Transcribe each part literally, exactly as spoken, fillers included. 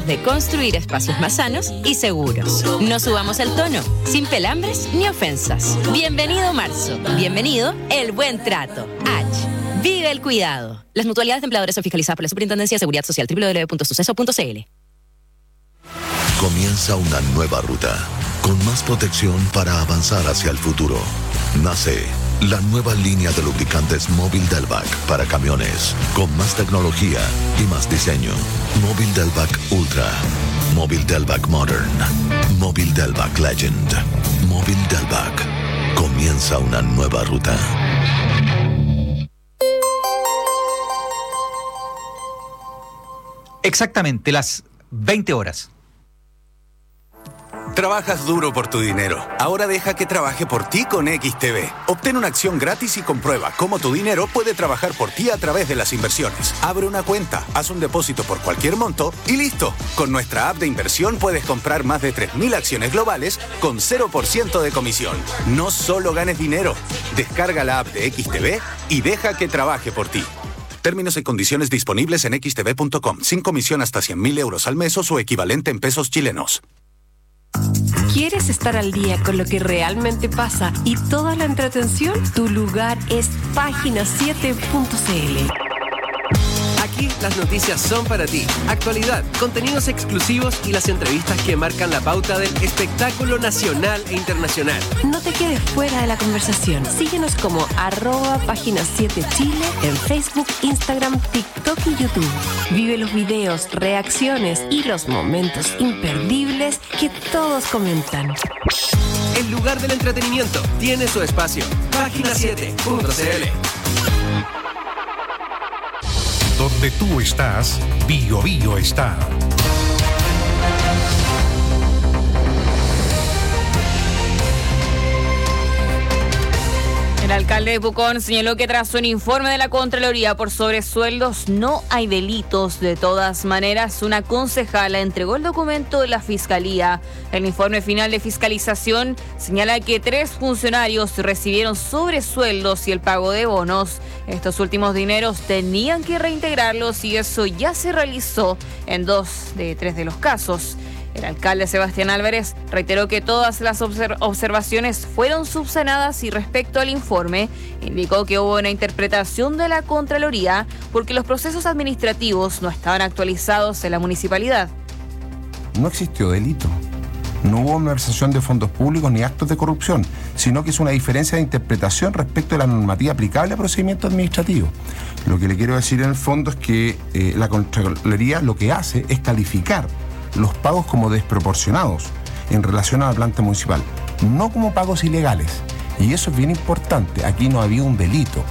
de construir espacios más sanos y seguros. No subamos el tono, sin pelambres ni ofensas. Bienvenido marzo, bienvenido el buen trato. H. Vive el cuidado. Las mutualidades de empleadores son fiscalizadas por la Superintendencia de Seguridad Social. doble u doble u doble u punto suceso punto c l. Comienza una nueva ruta, con más protección para avanzar hacia el futuro. Nace la nueva línea de lubricantes Móvil Delvac para camiones, con más tecnología y más diseño. Móvil Delvac Ultra, Móvil Delvac Modern, Móvil Delvac Legend, Móvil Delvac. Comienza una nueva ruta. Exactamente las veinte horas. Trabajas duro por tu dinero. Ahora deja que trabaje por ti con X T B. Obtén una acción gratis y comprueba cómo tu dinero puede trabajar por ti a través de las inversiones. Abre una cuenta, haz un depósito por cualquier monto y listo. Con nuestra app de inversión puedes comprar más de tres mil acciones globales con cero por ciento de comisión. No solo ganes dinero. Descarga la app de X T B y deja que trabaje por ti. Términos y condiciones disponibles en x t v punto com. Sin comisión hasta cien mil euros al mes o su equivalente en pesos chilenos. ¿Quieres estar al día con lo que realmente pasa y toda la entretención? Tu lugar es página siete punto c l. Aquí las noticias son para ti. Actualidad, contenidos exclusivos y las entrevistas que marcan la pauta del espectáculo nacional e internacional. No te quedes fuera de la conversación. Síguenos como arroba página siete Chile en Facebook, Instagram, TikTok y YouTube. Vive los videos, reacciones y los momentos imperdibles que todos comentan. El lugar del entretenimiento tiene su espacio. página siete punto c l. Donde tú estás, Bio Bio está. El alcalde de Pucón señaló que tras un informe de la Contraloría por sobresueldos no hay delitos. De todas maneras, una concejala entregó el documento de la Fiscalía. El informe final de fiscalización señala que tres funcionarios recibieron sobresueldos y el pago de bonos. Estos últimos dineros tenían que reintegrarlos y eso ya se realizó en dos de tres de los casos. El alcalde Sebastián Álvarez reiteró que todas las observ- observaciones fueron subsanadas y respecto al informe, indicó que hubo una interpretación de la Contraloría porque los procesos administrativos no estaban actualizados en la municipalidad. No existió delito. No hubo malversación de fondos públicos ni actos de corrupción, sino que es una diferencia de interpretación respecto a la normativa aplicable a procedimientos administrativos. Lo que le quiero decir en el fondo es que eh, la Contraloría lo que hace es calificar los pagos como desproporcionados en relación a la planta municipal, no como pagos ilegales. Y eso es bien importante. Aquí no había un delito.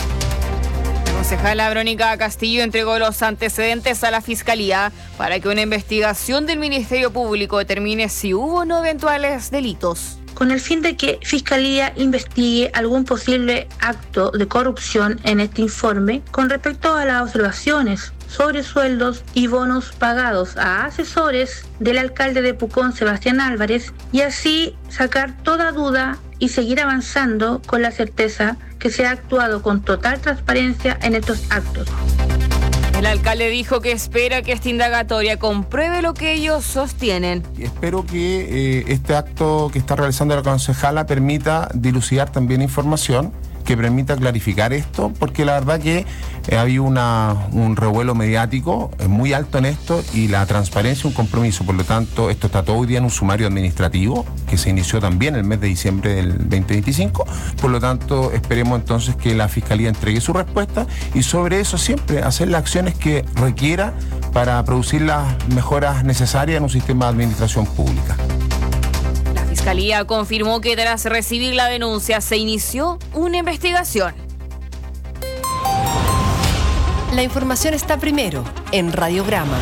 La concejala Verónica Castillo entregó los antecedentes a la Fiscalía para que una investigación del Ministerio Público determine si hubo o no eventuales delitos. Con el fin de que Fiscalía investigue algún posible acto de corrupción en este informe con respecto a las observaciones sobre sueldos y bonos pagados a asesores del alcalde de Pucón, Sebastián Álvarez, y así sacar toda duda y seguir avanzando con la certeza que se ha actuado con total transparencia en estos actos. El alcalde dijo que espera que esta indagatoria compruebe lo que ellos sostienen. Espero que eh, este acto que está realizando la concejala permita dilucidar también información que permita clarificar esto, porque la verdad que eh, había una, un revuelo mediático eh, muy alto en esto y la transparencia es un compromiso. Por lo tanto, esto está todo hoy día en un sumario administrativo que se inició también el mes de diciembre del veinte veinticinco. Por lo tanto, esperemos entonces que la Fiscalía entregue su respuesta y sobre eso siempre hacer las acciones que requiera para producir las mejoras necesarias en un sistema de administración pública. La Fiscalía confirmó que tras recibir la denuncia se inició una investigación. La información está primero en Radiograma.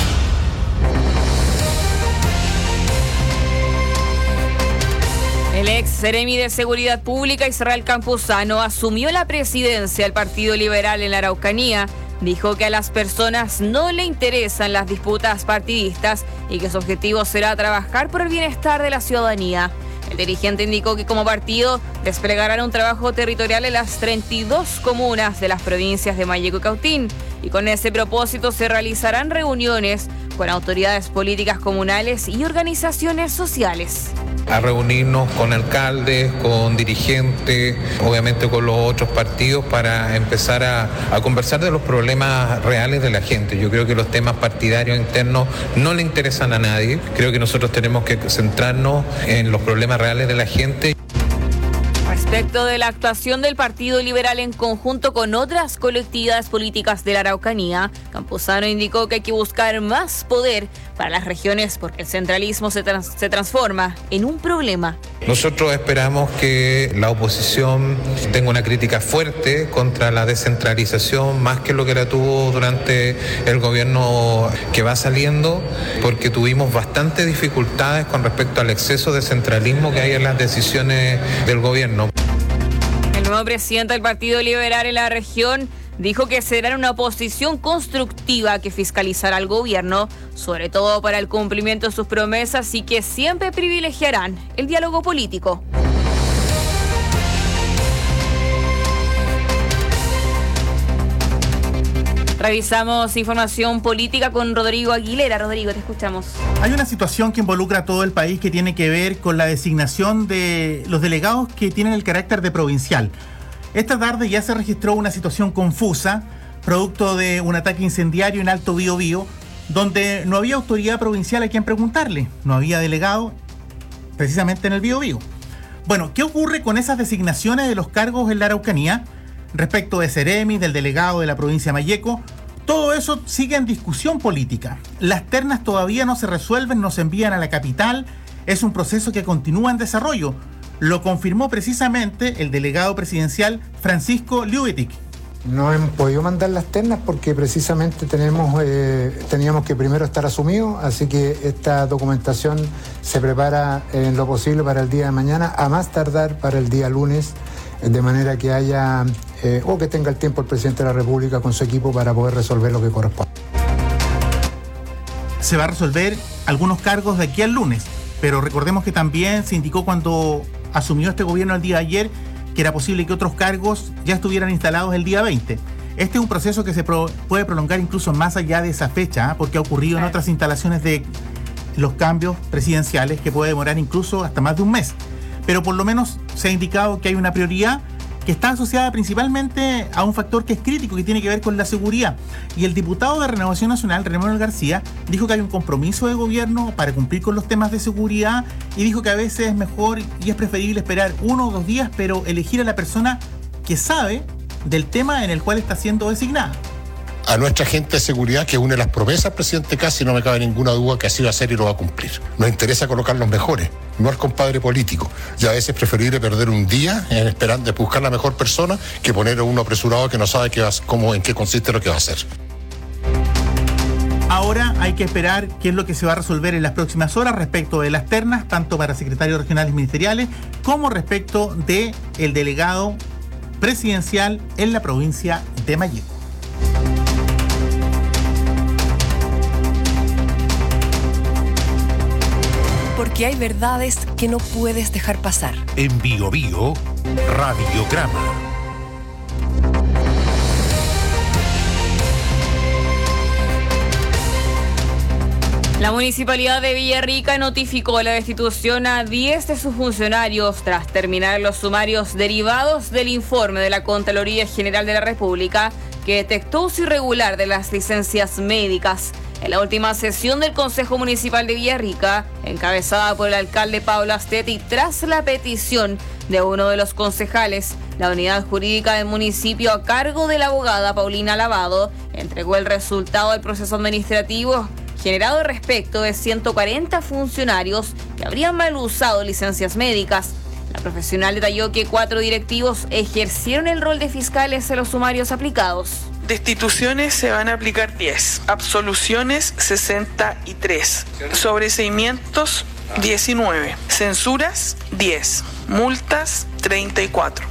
El ex seremi de Seguridad Pública, Israel Campuzano, asumió la presidencia del Partido Liberal en la Araucanía. Dijo que a las personas no le interesan las disputas partidistas y que su objetivo será trabajar por el bienestar de la ciudadanía. El dirigente indicó que como partido desplegarán un trabajo territorial en las treinta y dos comunas de las provincias de Mayeco y Cautín y con ese propósito se realizarán reuniones con autoridades políticas comunales y organizaciones sociales. A reunirnos con alcaldes, con dirigentes, obviamente con los otros partidos para empezar a, a conversar de los problemas reales de la gente. Yo creo que los temas partidarios internos no le interesan a nadie. Creo que nosotros tenemos que centrarnos en los problemas reales de la gente. Respecto de la actuación del Partido Liberal en conjunto con otras colectividades políticas de la Araucanía, Campuzano indicó que hay que buscar más poder para las regiones porque el centralismo se, trans- se transforma en un problema. Nosotros esperamos que la oposición tenga una crítica fuerte contra la descentralización, más que lo que la tuvo durante el gobierno que va saliendo, porque tuvimos bastantes dificultades con respecto al exceso de centralismo que hay en las decisiones del gobierno. El nuevo presidente del Partido Liberal en la región dijo que será una oposición constructiva que fiscalizará al gobierno, sobre todo para el cumplimiento de sus promesas y que siempre privilegiarán el diálogo político. Revisamos información política con Rodrigo Aguilera. Rodrigo, te escuchamos. Hay una situación que involucra a todo el país que tiene que ver con la designación de los delegados que tienen el carácter de provincial. Esta tarde ya se registró una situación confusa, producto de un ataque incendiario en Alto Biobío, donde no había autoridad provincial a quien preguntarle, no había delegado precisamente en el Biobío. Bueno, ¿qué ocurre con esas designaciones de los cargos en la Araucanía? Respecto de Ceremi, del delegado de la provincia de Malleco, todo eso sigue en discusión política. Las ternas todavía no se resuelven, no se envían a la capital, es un proceso que continúa en desarrollo. Lo confirmó precisamente el delegado presidencial Francisco Liubetic. No hemos podido mandar las ternas porque precisamente tenemos, eh, teníamos que primero estar asumidos, así que esta documentación se prepara en lo posible para el día de mañana, a más tardar para el día lunes, de manera que haya eh, o que tenga el tiempo el presidente de la República con su equipo para poder resolver lo que corresponde. Se va a resolver algunos cargos de aquí al lunes, pero recordemos que también se indicó cuando asumió este gobierno el día de ayer que era posible que otros cargos ya estuvieran instalados el día veinte. Este es un proceso que se pro- puede prolongar incluso más allá de esa fecha, ¿eh? porque ha ocurrido en otras instalaciones de los cambios presidenciales que puede demorar incluso hasta más de un mes. Pero por lo menos se ha indicado que hay una prioridad que está asociada principalmente a un factor que es crítico, que tiene que ver con la seguridad. Y el diputado de Renovación Nacional, René Manuel García, dijo que hay un compromiso de gobierno para cumplir con los temas de seguridad y dijo que a veces es mejor y es preferible esperar uno o dos días, pero elegir a la persona que sabe del tema en el cual está siendo designada. A nuestra gente de seguridad que une las promesas al presidente Kast, y no me cabe ninguna duda que así va a ser y lo va a cumplir. Nos interesa colocar los mejores, no al compadre político. Y a veces es preferible perder un día en esperando buscar la mejor persona que poner a uno apresurado que no sabe qué va, cómo, en qué consiste lo que va a hacer. Ahora hay que esperar qué es lo que se va a resolver en las próximas horas respecto de las ternas, tanto para secretarios regionales ministeriales como respecto de el delegado presidencial en la provincia de Malleco. Porque hay verdades que no puedes dejar pasar. En Bio Bio, Radiograma. La Municipalidad de Villarrica notificó la destitución a diez de sus funcionarios tras terminar los sumarios derivados del informe de la Contraloría General de la República que detectó uso irregular de las licencias médicas. En la última sesión del Consejo Municipal de Villarrica, encabezada por el alcalde Pablo Astetti, tras la petición de uno de los concejales, la unidad jurídica del municipio a cargo de la abogada Paulina Lavado entregó el resultado del proceso administrativo generado respecto de ciento cuarenta funcionarios que habrían mal usado licencias médicas. La profesional detalló que cuatro directivos ejercieron el rol de fiscales en los sumarios aplicados. Destituciones se van a aplicar diez, absoluciones sesenta y tres, sobreseimientos diecinueve, censuras diez, multas treinta y cuatro.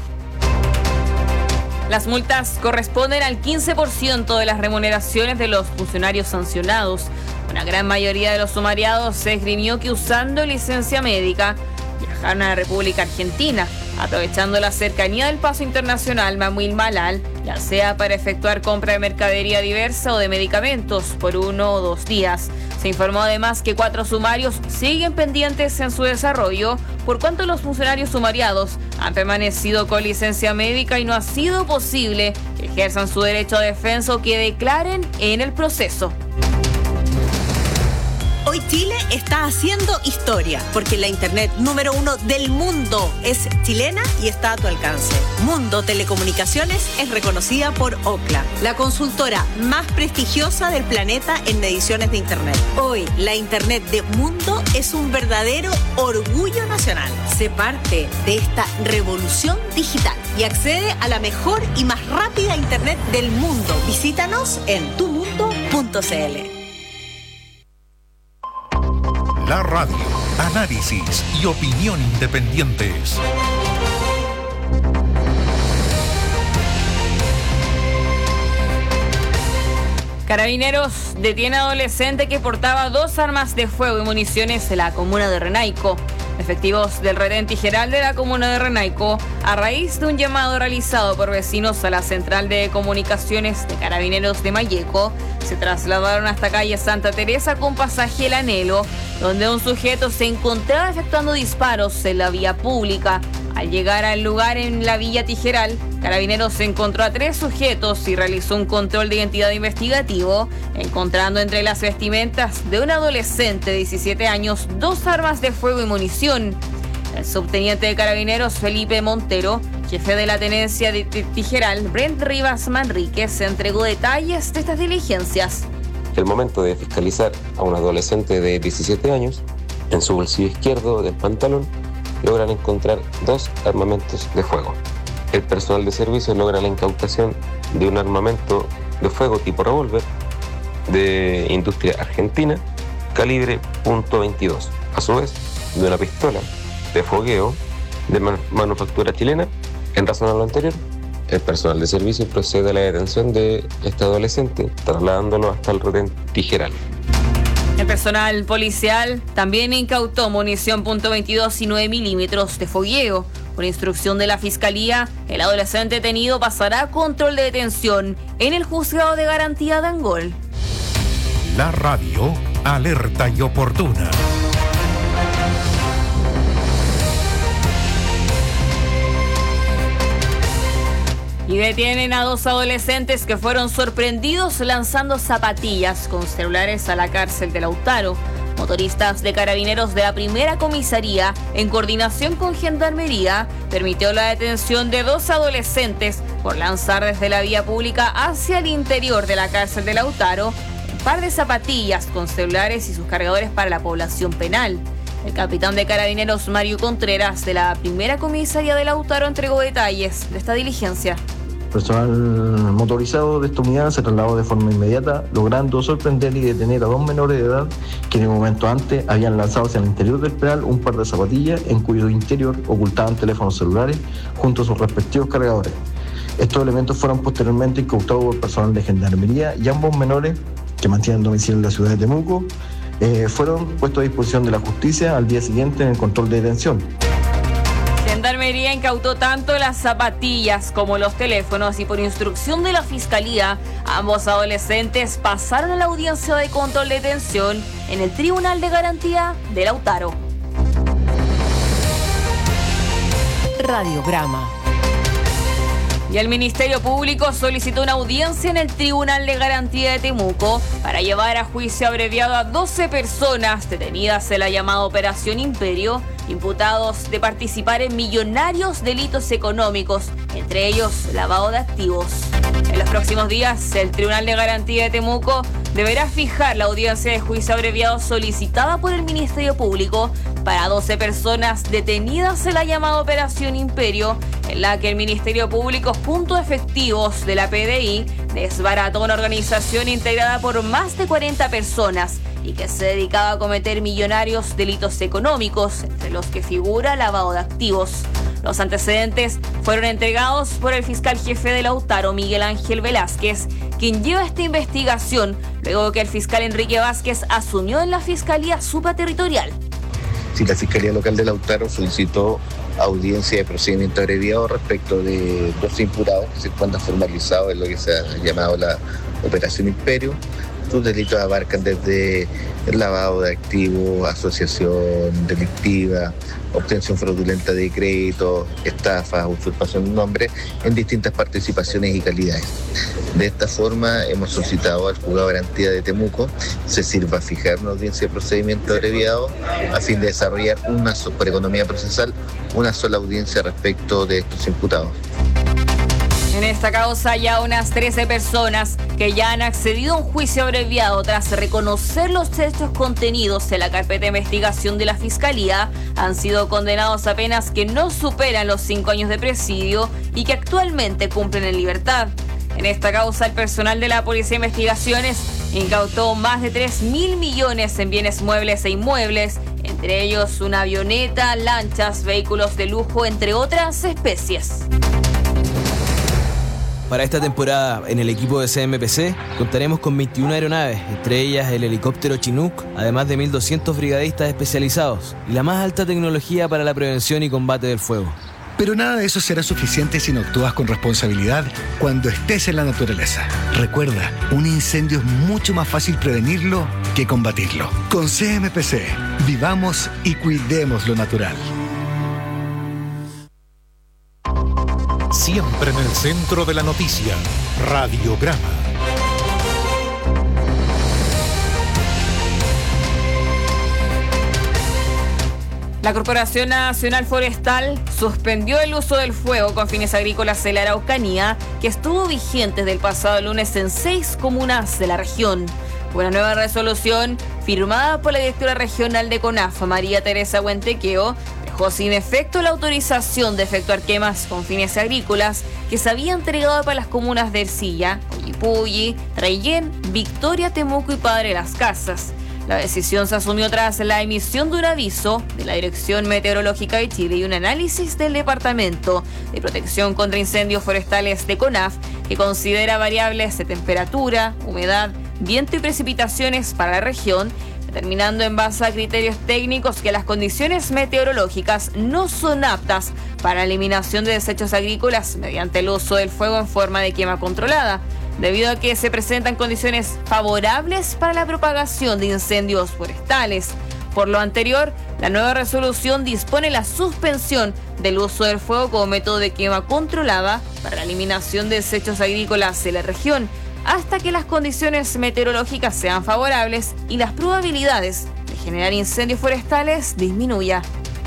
Las multas corresponden al quince por ciento de las remuneraciones de los funcionarios sancionados. Una gran mayoría de los sumariados se esgrimió que usando licencia médica viajaron a la República Argentina. aprovechando la cercanía del paso internacional Mamuil Malal, ya sea para efectuar compra de mercadería diversa o de medicamentos por uno o dos días. Se informó además que cuatro sumarios siguen pendientes en su desarrollo, por cuanto los funcionarios sumariados han permanecido con licencia médica y no ha sido posible que ejerzan su derecho a defensa o que declaren en el proceso. Hoy Chile está haciendo historia, porque la internet número uno del mundo es chilena y está a tu alcance. Mundo Telecomunicaciones es reconocida por Ookla, la consultora más prestigiosa del planeta en mediciones de internet. Hoy, la internet de Mundo es un verdadero orgullo nacional. Sé parte de esta revolución digital y accede a la mejor y más rápida internet del mundo. Visítanos en tu mundo punto c l. La radio, análisis y opinión independientes. Carabineros detiene a adolescente que portaba dos armas de fuego y municiones en la comuna de Renaico. Efectivos del retén Tijeral de la comuna de Renaico, a raíz de un llamado realizado por vecinos a la central de comunicaciones de Carabineros de Malleco, se trasladaron hasta calle Santa Teresa con pasaje El Anhelo, donde un sujeto se encontraba efectuando disparos en la vía pública. Al llegar al lugar en la Villa Tijeral, Carabineros se encontró a tres sujetos y realizó un control de identidad investigativo, encontrando entre las vestimentas de un adolescente de diecisiete años dos armas de fuego y munición. El subteniente de Carabineros Felipe Montero, jefe de la tenencia de Tijeral, Brent Rivas Manríquez, se entregó detalles de estas diligencias. El momento de fiscalizar a un adolescente de diecisiete años, en su bolsillo izquierdo del pantalón, logran encontrar dos armamentos de fuego. El personal de servicio logra la incautación de un armamento de fuego tipo revólver de industria argentina, calibre punto veintidós. A su vez, de una pistola de fogueo de man- manufactura chilena. En razón a lo anterior, el personal de servicio procede a la detención de este adolescente, trasladándolo hasta el retén Tijeral. El personal policial también incautó munición punto veintidós y nueve milímetros de fogueo. Por instrucción de la Fiscalía, el adolescente detenido pasará a control de detención en el Juzgado de Garantía de Angol. La radio, alerta y oportuna. Y detienen a dos adolescentes que fueron sorprendidos lanzando zapatillas con celulares a la cárcel de Lautaro. Motoristas de Carabineros de la primera comisaría, en coordinación con Gendarmería, permitió la detención de dos adolescentes por lanzar desde la vía pública hacia el interior de la cárcel de Lautaro un par de zapatillas con celulares y sus cargadores para la población penal. El capitán de Carabineros Mario Contreras de la primera comisaría de Lautaro entregó detalles de esta diligencia. Personal motorizado de esta unidad se trasladó de forma inmediata, logrando sorprender y detener a dos menores de edad que en el momento antes habían lanzado hacia el interior del penal un par de zapatillas en cuyo interior ocultaban teléfonos celulares junto a sus respectivos cargadores. Estos elementos fueron posteriormente incautados por personal de Gendarmería y ambos menores, que mantienen domicilio en la ciudad de Temuco, eh, fueron puestos a disposición de la justicia al día siguiente en el control de detención. Gendarmería incautó tanto las zapatillas como los teléfonos y por instrucción de la Fiscalía, ambos adolescentes pasaron a la audiencia de control de detención en el Tribunal de Garantía de Lautaro. Radiograma. Y el Ministerio Público solicitó una audiencia en el Tribunal de Garantía de Temuco para llevar a juicio abreviado a doce personas detenidas en la llamada Operación Imperio, imputados de participar en millonarios delitos económicos, entre ellos lavado de activos. En los próximos días, el Tribunal de Garantía de Temuco deberá fijar la audiencia de juicio abreviado solicitada por el Ministerio Público para doce personas detenidas en la llamada Operación Imperio, en la que el Ministerio Público, junto a efectivos de la P D I, desbarató una organización integrada por más de cuarenta personas y que se dedicaba a cometer millonarios delitos económicos, entre los que figura lavado de activos. Los antecedentes fueron entregados por el fiscal jefe de Lautaro, Miguel Ángel Velázquez, quien lleva esta investigación luego de que el fiscal Enrique Vázquez asumió en la Fiscalía Supraterritorial. Si la Fiscalía Local de Lautaro solicitó audiencia de procedimiento abreviado respecto de dos imputados que se encuentran formalizados en lo que se ha llamado la Operación Imperio. Sus delitos abarcan desde el lavado de activos, asociación delictiva, obtención fraudulenta de crédito, estafa, usurpación de nombre, en distintas participaciones y calidades. De esta forma hemos solicitado al juzgado de garantía de Temuco se sirva a fijar una audiencia de procedimiento abreviado a fin de desarrollar una, por economía procesal, una sola audiencia respecto de estos imputados. En esta causa ya unas trece personas que ya han accedido a un juicio abreviado tras reconocer los hechos contenidos en la carpeta de investigación de la Fiscalía han sido condenados a penas que no superan los cinco años de presidio y que actualmente cumplen en libertad. En esta causa, el personal de la Policía de Investigaciones incautó más de tres mil millones en bienes muebles e inmuebles, entre ellos una avioneta, lanchas, vehículos de lujo, entre otras especies. Para esta temporada, en el equipo de C M P C, contaremos con veintiuna aeronaves, entre ellas el helicóptero Chinook, además de mil doscientos brigadistas especializados y la más alta tecnología para la prevención y combate del fuego. Pero nada de eso será suficiente si no actúas con responsabilidad cuando estés en la naturaleza. Recuerda, un incendio es mucho más fácil prevenirlo que combatirlo. Con C M P C, vivamos y cuidemos lo natural. Siempre en el centro de la noticia, Radiograma. La Corporación Nacional Forestal suspendió el uso del fuego con fines agrícolas en la Araucanía, que estuvo vigente desde el pasado lunes en seis comunas de la región. Una nueva resolución firmada por la directora regional de CONAF, María Teresa Huentequeo, dejó sin efecto la autorización de efectuar quemas con fines agrícolas que se había entregado para las comunas de Ercilla, Coyipulli, Reyén, Victoria, Temuco y Padre Las Casas. La decisión se asumió tras la emisión de un aviso de la Dirección Meteorológica de Chile y un análisis del Departamento de Protección contra Incendios Forestales de CONAF, que considera variables de temperatura, humedad, viento y precipitaciones para la región, determinando en base a criterios técnicos que las condiciones meteorológicas no son aptas para la eliminación de desechos agrícolas mediante el uso del fuego en forma de quema controlada, debido a que se presentan condiciones favorables para la propagación de incendios forestales. Por lo anterior, la nueva resolución dispone la suspensión del uso del fuego como método de quema controlada para la eliminación de desechos agrícolas de la región, hasta que las condiciones meteorológicas sean favorables y las probabilidades de generar incendios forestales disminuya.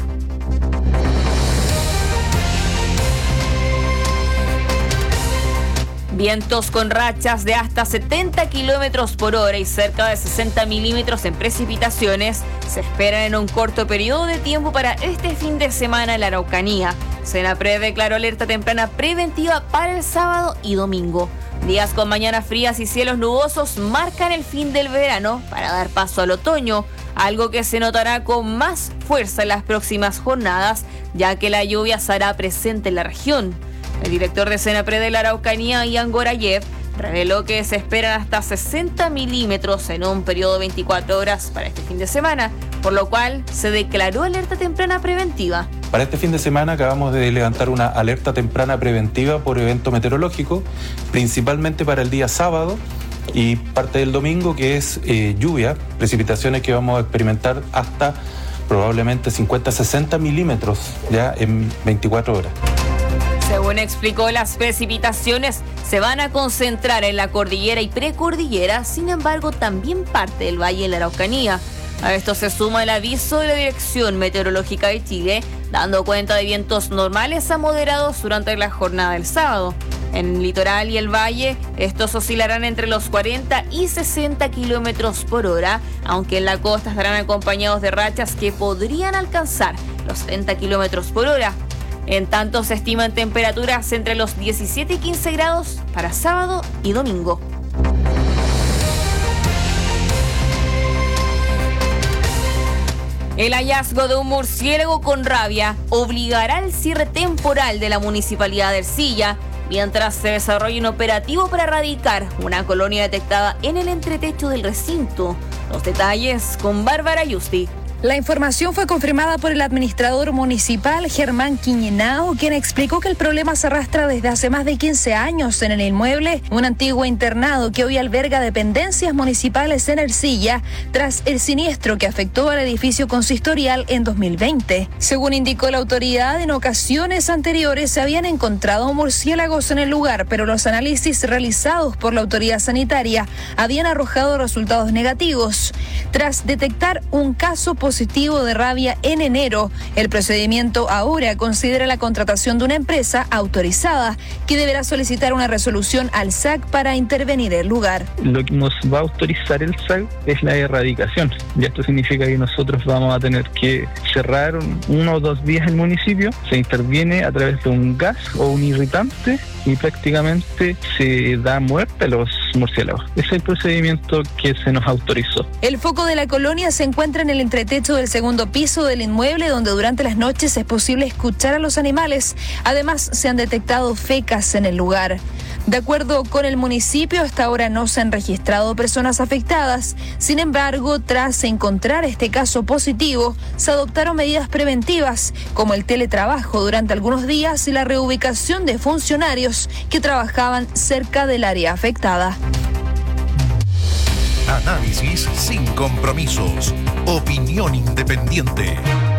Vientos con rachas de hasta setenta kilómetros por hora y cerca de sesenta milímetros en precipitaciones se esperan en un corto periodo de tiempo para este fin de semana en la Araucanía. Senapred declaró alerta temprana preventiva para el sábado y domingo. Días con mañanas frías y cielos nubosos marcan el fin del verano para dar paso al otoño, algo que se notará con más fuerza en las próximas jornadas, ya que la lluvia se hará presente en la región. El director de Senapred de la Araucanía, Ian Gorayev, reveló que se esperan hasta sesenta milímetros en un periodo de veinticuatro horas para este fin de semana, por lo cual se declaró alerta temprana preventiva. Para este fin de semana acabamos de levantar una alerta temprana preventiva por evento meteorológico, principalmente para el día sábado y parte del domingo, que es eh, lluvia, precipitaciones que vamos a experimentar hasta probablemente cincuenta a sesenta milímetros ya en veinticuatro horas. Según explicó, las precipitaciones se van a concentrar en la cordillera y precordillera, sin embargo también parte del valle de la Araucanía. A esto se suma el aviso de la Dirección Meteorológica de Chile, dando cuenta de vientos normales a moderados durante la jornada del sábado. En el litoral y el valle, estos oscilarán entre los cuarenta y sesenta kilómetros por hora, aunque en la costa estarán acompañados de rachas que podrían alcanzar los setenta kilómetros por hora. En tanto, se estiman temperaturas entre los diecisiete y quince grados para sábado y domingo. El hallazgo de un murciélago con rabia obligará al cierre temporal de la Municipalidad de Ercilla, mientras se desarrolla un operativo para erradicar una colonia detectada en el entretecho del recinto. Los detalles con Bárbara Yusti. La información fue confirmada por el administrador municipal Germán Quiñenao, quien explicó que el problema se arrastra desde hace más de quince años en el inmueble, un antiguo internado que hoy alberga dependencias municipales en Ercilla, tras el siniestro que afectó al edificio consistorial en dos mil veinte. Según indicó la autoridad, en ocasiones anteriores se habían encontrado murciélagos en el lugar, pero los análisis realizados por la autoridad sanitaria habían arrojado resultados negativos. Tras detectar un caso positivo positivo de rabia en enero, el procedimiento ahora considera la contratación de una empresa autorizada que deberá solicitar una resolución al S A C para intervenir el lugar. Lo que nos va a autorizar el S A C es la erradicación. Y esto significa que nosotros vamos a tener que cerrar uno o dos días el municipio, se interviene a través de un gas o un irritante y prácticamente se da muerte a los murciélagos. Ese es el procedimiento que se nos autorizó. El foco de la colonia se encuentra en el entretecho del segundo piso del inmueble, donde durante las noches es posible escuchar a los animales. Además, se han detectado fecas en el lugar. De acuerdo con el municipio, hasta ahora no se han registrado personas afectadas. Sin embargo, tras encontrar este caso positivo, se adoptaron medidas preventivas, como el teletrabajo durante algunos días y la reubicación de funcionarios que trabajaban cerca del área afectada. Análisis sin compromisos. Opinión independiente.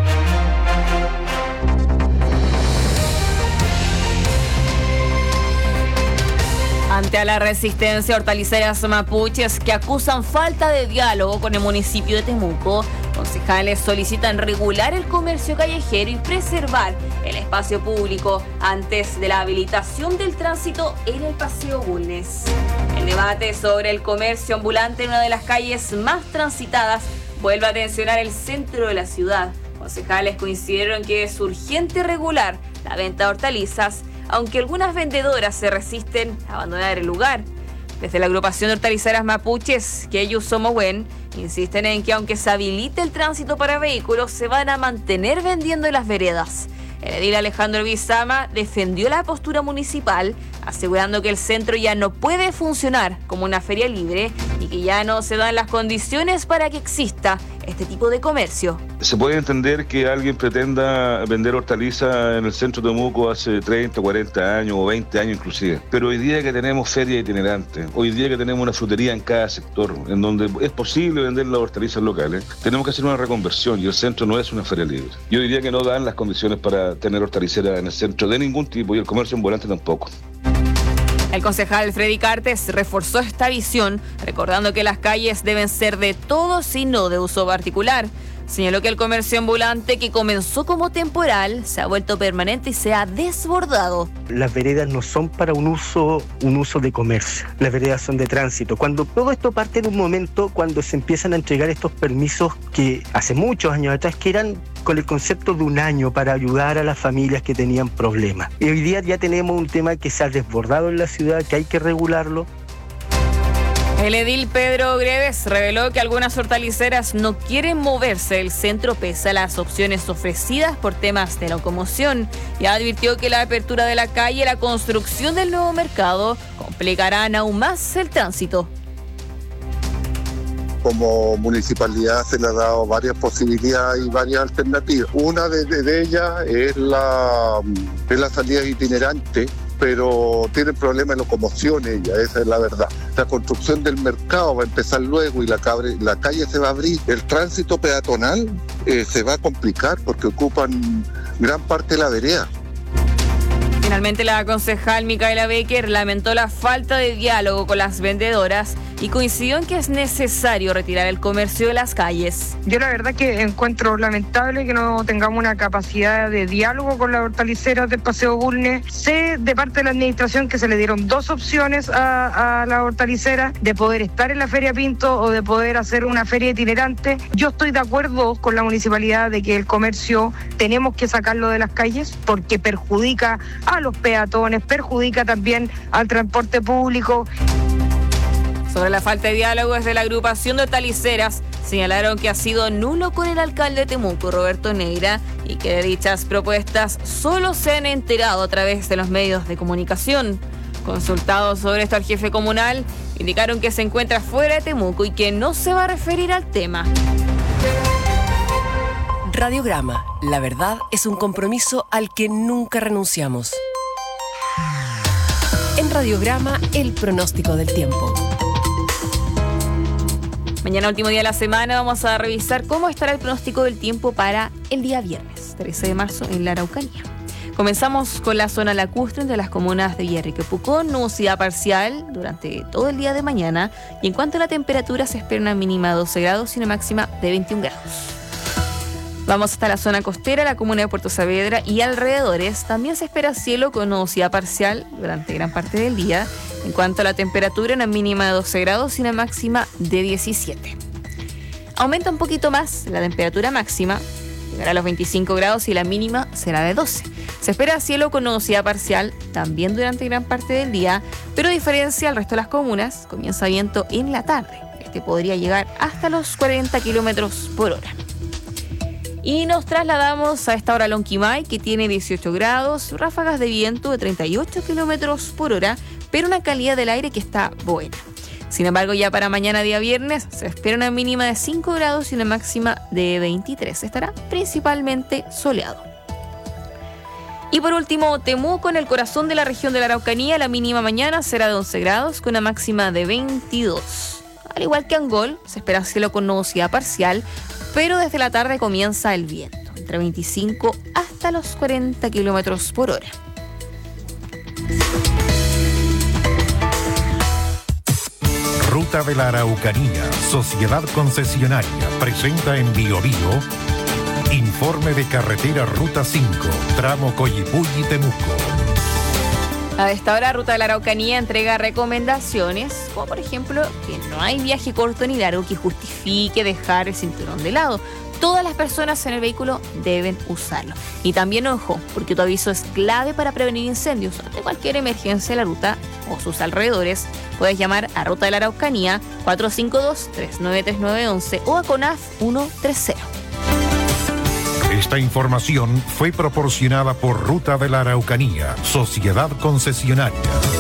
Ante a la resistencia, hortaliceras mapuches que acusan falta de diálogo con el municipio de Temuco, concejales solicitan regular el comercio callejero y preservar el espacio público antes de la habilitación del tránsito en el Paseo Bulnes. El debate sobre el comercio ambulante en una de las calles más transitadas vuelve a tensionar el centro de la ciudad. Concejales coincidieron que es urgente regular la venta de hortalizas, aunque algunas vendedoras se resisten a abandonar el lugar. Desde la agrupación de hortaliceras mapuches, que ellos somos buen, insisten en que aunque se habilite el tránsito para vehículos, se van a mantener vendiendo en las veredas. El edil Alejandro Bizama defendió la postura municipal, asegurando que el centro ya no puede funcionar como una feria libre y que ya no se dan las condiciones para que exista este tipo de comercio. Se puede entender que alguien pretenda vender hortalizas en el centro de Temuco hace treinta, cuarenta años o veinte años inclusive, pero hoy día que tenemos feria itinerante, hoy día que tenemos una frutería en cada sector, en donde es posible vender las hortalizas locales, tenemos que hacer una reconversión y el centro no es una feria libre. Yo diría que no dan las condiciones para tener hortaliceras en el centro de ningún tipo y el comercio ambulante tampoco. El concejal Freddy Cartes reforzó esta visión, recordando que las calles deben ser de todos y no de uso particular. Señaló que el comercio ambulante, que comenzó como temporal, se ha vuelto permanente y se ha desbordado. Las veredas no son para un uso, un uso de comercio, las veredas son de tránsito. Cuando todo esto parte de un momento, cuando se empiezan a entregar estos permisos que hace muchos años atrás, que eran con el concepto de un año para ayudar a las familias que tenían problemas. Y hoy día ya tenemos un tema que se ha desbordado en la ciudad, que hay que regularlo. El edil Pedro Greves reveló que algunas hortaliceras no quieren moverse del centro pese a las opciones ofrecidas por temas de locomoción y advirtió que la apertura de la calle y la construcción del nuevo mercado complicarán aún más el tránsito. Como municipalidad se le ha dado varias posibilidades y varias alternativas. Una de, de, de ellas es la, es la salida itinerante, pero tiene problemas de locomoción ella, esa es la verdad. La construcción del mercado va a empezar luego y la, cabre, la calle se va a abrir. El tránsito peatonal eh, se va a complicar porque ocupan gran parte de la vereda. Finalmente, la concejal Micaela Becker lamentó la falta de diálogo con las vendedoras y coincidió en que es necesario retirar el comercio de las calles. Yo la verdad que encuentro lamentable que no tengamos una capacidad de diálogo con las hortaliceras del Paseo Bulnes. Sé de parte de la administración que se le dieron dos opciones a, a las hortaliceras, de poder estar en la Feria Pinto o de poder hacer una feria itinerante. Yo estoy de acuerdo con la municipalidad de que el comercio tenemos que sacarlo de las calles porque perjudica a los peatones, perjudica también al transporte público. Sobre la falta de diálogo desde la agrupación de hortaliceras, señalaron que ha sido nulo con el alcalde de Temuco, Roberto Neira, y que de dichas propuestas solo se han enterado a través de los medios de comunicación. Consultados sobre esto al jefe comunal, indicaron que se encuentra fuera de Temuco y que no se va a referir al tema. Radiograma, la verdad es un compromiso al que nunca renunciamos. En Radiograma, el pronóstico del tiempo. Mañana, último día de la semana, vamos a revisar cómo estará el pronóstico del tiempo para el día viernes, trece de marzo, en la Araucanía. Comenzamos con la zona lacustre entre las comunas de Villarrica y Pucón, nubosidad parcial durante todo el día de mañana, y en cuanto a la temperatura se espera una mínima de doce grados y una máxima de veintiún grados. Vamos hasta la zona costera, la comuna de Puerto Saavedra y alrededores. También se espera cielo con nubosidad parcial durante gran parte del día. En cuanto a la temperatura, una mínima de doce grados y una máxima de diecisiete. Aumenta un poquito más la temperatura máxima, llegará a los veinticinco grados y la mínima será de doce. Se espera cielo con nubosidad parcial también durante gran parte del día, pero a diferencia del resto de las comunas, comienza viento en la tarde. Este podría llegar hasta los cuarenta kilómetros por hora. Y nos trasladamos a esta hora a Lonquimay, que tiene dieciocho grados, ráfagas de viento de treinta y ocho kilómetros por hora, pero una calidad del aire que está buena. Sin embargo, ya para mañana día viernes se espera una mínima de cinco grados y una máxima de veintitrés. Estará principalmente soleado. Y por último, Temuco, en el corazón de la región de la Araucanía, la mínima mañana será de once grados con una máxima de veintidós. Al igual que Angol, se espera cielo con nubosidad parcial, pero desde la tarde comienza el viento, entre veinticinco hasta los cuarenta kilómetros por hora. Ruta de la Araucanía, Sociedad Concesionaria, presenta en Bio Bio informe de carretera Ruta cinco, tramo Coyipulli-Temuco. A esta hora, Ruta de la Araucanía entrega recomendaciones, como por ejemplo que no hay viaje corto ni largo que justifique dejar el cinturón de lado. Todas las personas en el vehículo deben usarlo. Y también, ojo, porque tu aviso es clave para prevenir incendios. Ante cualquier emergencia en la ruta o sus alrededores, puedes llamar a Ruta de la Araucanía cuatro cinco dos, tres nueve tres nueve uno uno o a CONAF ciento treinta. Esta información fue proporcionada por Ruta de la Araucanía, Sociedad Concesionaria.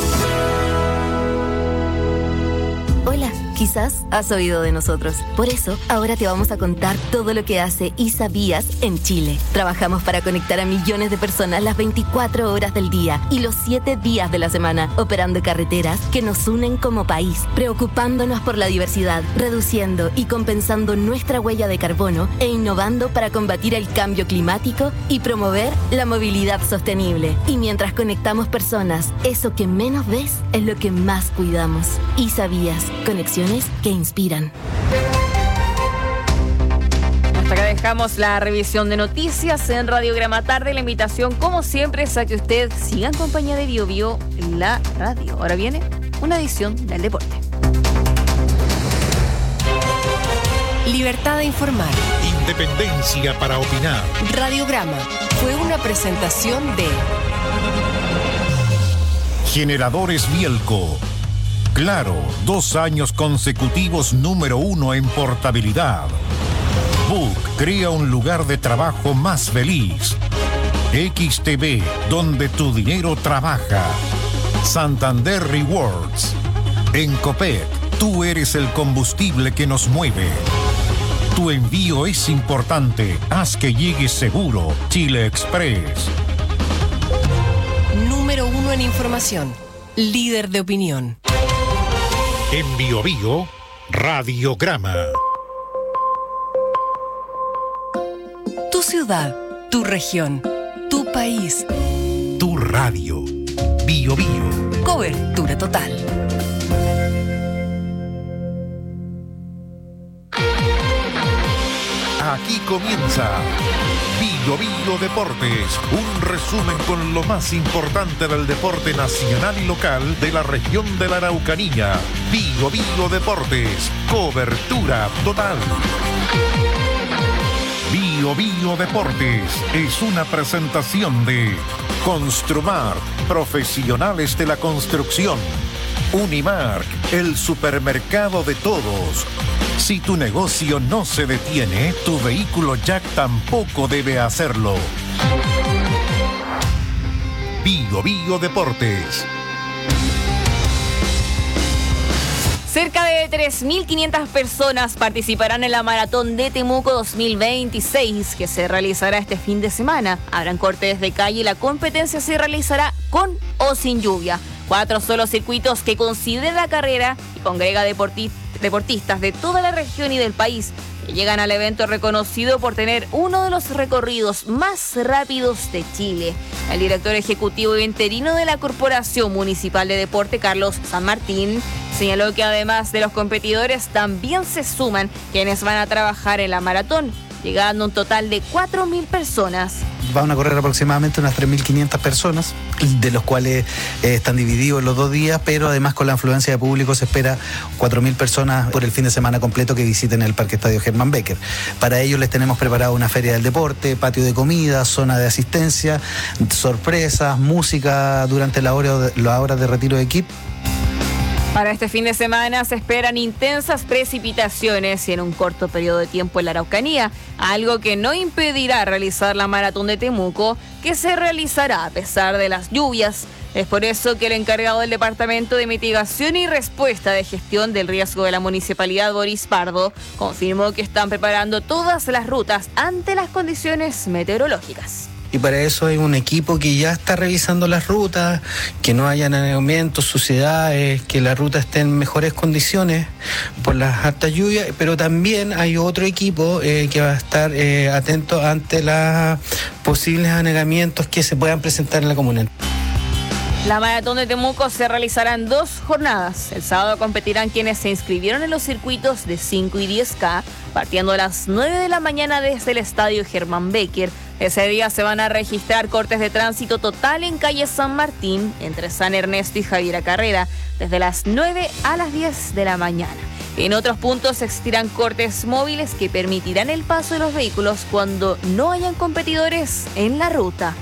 Hola, quizás has oído de nosotros. Por eso, ahora te vamos a contar todo lo que hace ISA Vías en Chile. Trabajamos para conectar a millones de personas las veinticuatro horas del día y los siete días de la semana, operando carreteras que nos unen como país, preocupándonos por la diversidad, reduciendo y compensando nuestra huella de carbono e innovando para combatir el cambio climático y promover la movilidad sostenible. Y mientras conectamos personas, eso que menos ves es lo que más cuidamos. ISA Vías. Conexiones que inspiran. Hasta acá dejamos la revisión de noticias en Radiograma Tarde. La invitación, como siempre, es a que usted siga en compañía de Bio Bio, la radio. Ahora viene una edición del deporte. Libertad de informar. Independencia para opinar. Radiograma fue una presentación de Generadores Bielco. Claro, dos años consecutivos número uno en portabilidad. Book crea un lugar de trabajo más feliz. X T V, donde tu dinero trabaja. Santander Rewards. En Copec, tú eres el combustible que nos mueve. Tu envío es importante. Haz que llegue seguro. Chile Express. Número uno en información. Líder de opinión. En Bio Bio, Radiograma. Tu ciudad, tu región, tu país. Tu radio. Bio Bio. Cobertura total. Aquí comienza Bio Bio Deportes, un resumen con lo más importante del deporte nacional y local de la región de la Araucanía. Bio Bio Deportes, cobertura total. Bio Bio Deportes es una presentación de Construmar, profesionales de la construcción. Unimark, el supermercado de todos. Si tu negocio no se detiene, tu vehículo Jack tampoco debe hacerlo. Bio Bio Deportes. Cerca de tres mil quinientas personas participarán en la Maratón de Temuco dos mil veintiséis, que se realizará este fin de semana. Habrán cortes de calle y la competencia se realizará con o sin lluvia. Cuatro son los circuitos que considera la carrera y congrega deporti- deportistas de toda la región y del país, que llegan al evento reconocido por tener uno de los recorridos más rápidos de Chile. El director ejecutivo interino de la Corporación Municipal de Deporte, Carlos San Martín, señaló que además de los competidores también se suman quienes van a trabajar en la maratón, llegando a un total de cuatro mil personas. Van a correr aproximadamente unas tres mil quinientas personas, de los cuales eh, están divididos en los dos días, pero además con la afluencia de público se espera cuatro mil personas por el fin de semana completo que visiten el Parque Estadio Germán Becker. Para ellos les tenemos preparado una feria del deporte, patio de comida, zona de asistencia, sorpresas, música durante la hora, las horas de retiro de equipo. Para este fin de semana se esperan intensas precipitaciones y en un corto periodo de tiempo en la Araucanía, algo que no impedirá realizar la Maratón de Temuco, que se realizará a pesar de las lluvias. Es por eso que el encargado del Departamento de Mitigación y Respuesta de Gestión del Riesgo de la Municipalidad, Boris Pardo, confirmó que están preparando todas las rutas ante las condiciones meteorológicas. Y para eso hay un equipo que ya está revisando las rutas, que no haya anegamientos, suciedades, que la ruta esté en mejores condiciones por las altas lluvias, pero también hay otro equipo eh, que va a estar eh, atento ante los posibles anegamientos que se puedan presentar en la comuna. La Maratón de Temuco se realizará en dos jornadas. El sábado competirán quienes se inscribieron en los circuitos de cinco y diez K, partiendo a las nueve de la mañana desde el Estadio Germán Becker. Ese día se van a registrar cortes de tránsito total en calle San Martín, entre San Ernesto y Javiera Carrera, desde las nueve a las diez de la mañana. En otros puntos existirán cortes móviles que permitirán el paso de los vehículos cuando no hayan competidores en la ruta.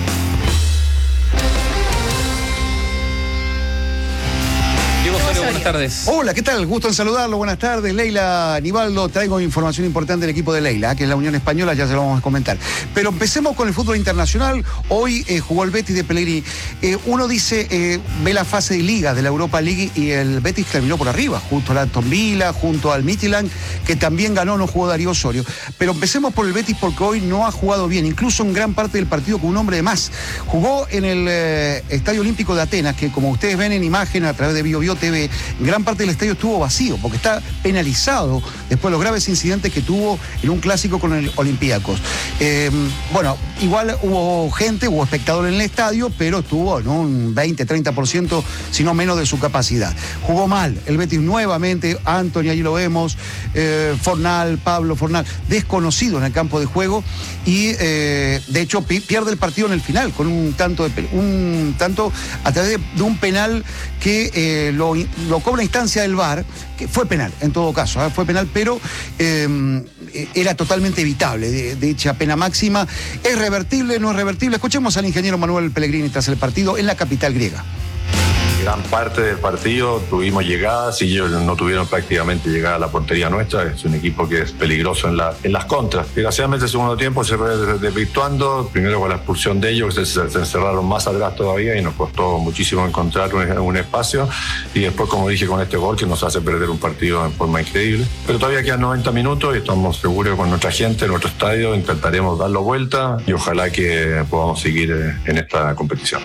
Buenas tardes. Hola, ¿qué tal? Gusto en saludarlo. Buenas tardes, Leila Nivaldo. Traigo información importante del equipo de Leila, que es la Unión Española, ya se lo vamos a comentar. Pero empecemos con el fútbol internacional. Hoy eh, jugó el Betis de Pellegrini. Eh, uno dice, eh, ve la fase de liga de la Europa League y el Betis terminó por arriba, junto al Aston Villa, junto al Midtjylland, que también ganó, no jugó Darío Osorio. Pero empecemos por el Betis porque hoy no ha jugado bien, incluso en gran parte del partido con un hombre de más. Jugó en el eh, Estadio Olímpico de Atenas, que como ustedes ven en imagen a través de Bio Bio T V, gran parte del estadio estuvo vacío porque está penalizado después de los graves incidentes que tuvo en un clásico con el Olympiacos. Eh, bueno, igual hubo gente, hubo espectadores en el estadio, pero estuvo en un veinte, treinta por ciento, si no menos de su capacidad. Jugó mal el Betis nuevamente, Anthony, allí lo vemos, eh, Fornal, Pablo Fornal, desconocido en el campo de juego y eh, de hecho pierde el partido en el final con un tanto, de, un tanto a través de, de un penal que eh, lo, lo cobra instancia del V A R, que fue penal en todo caso, ¿eh? fue penal, pero eh, era totalmente evitable, de, de hecha pena máxima. ¿Es revertible? ¿No es revertible? Escuchemos al ingeniero Manuel Pellegrini tras el partido en la capital griega. Gran parte del partido tuvimos llegadas y ellos no tuvieron prácticamente llegada a la portería nuestra. Es un equipo que es peligroso en, la, en las contras. Desgraciadamente el segundo tiempo se fue desvirtuando, primero con la expulsión de ellos, que se, se encerraron más atrás todavía y nos costó muchísimo encontrar un, un espacio. Y después, como dije, con este gol que nos hace perder un partido en forma increíble. Pero todavía quedan noventa minutos y estamos seguros con nuestra gente, en nuestro estadio, intentaremos darlo vuelta y ojalá que podamos seguir en esta competición.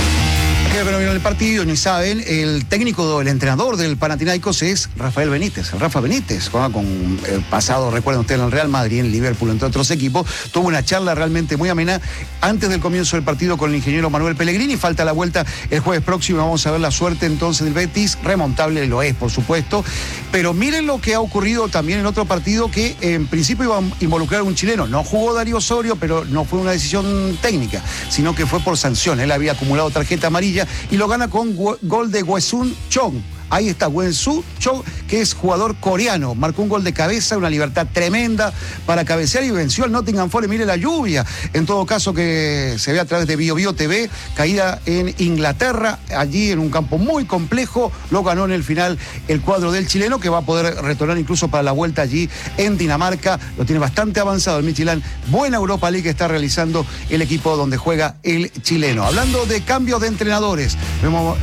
Que no vieron el partido, ni saben, el técnico, el entrenador del Panathinaikos es Rafael Benítez, el Rafa Benítez, con el pasado, recuerden ustedes, en el Real Madrid, en Liverpool, entre otros equipos. Tuvo una charla realmente muy amena antes del comienzo del partido con el ingeniero Manuel Pellegrini. Falta la vuelta el jueves próximo, vamos a ver la suerte entonces del Betis. Remontable lo es, por supuesto, pero miren lo que ha ocurrido también en otro partido que en principio iba a involucrar a un chileno. No jugó Darío Osorio, pero no fue una decisión técnica, sino que fue por sanción. Él había acumulado tarjeta amarilla y lo gana con gol de Hwaesun Chong. Ahí está Hwaesun Chong, que es jugador coreano. Marcó un gol de cabeza, una libertad tremenda para cabecear y venció al Nottingham Forest. Mire la lluvia, en todo caso, que se ve a través de Bio Bio T V, caída en Inglaterra, allí en un campo muy complejo. Lo ganó en el final el cuadro del chileno, que va a poder retornar incluso para la vuelta allí en Dinamarca. Lo tiene bastante avanzado el Midtjylland. Buena Europa League está realizando el equipo donde juega el chileno. Hablando de cambios de entrenadores, vemos... Eh,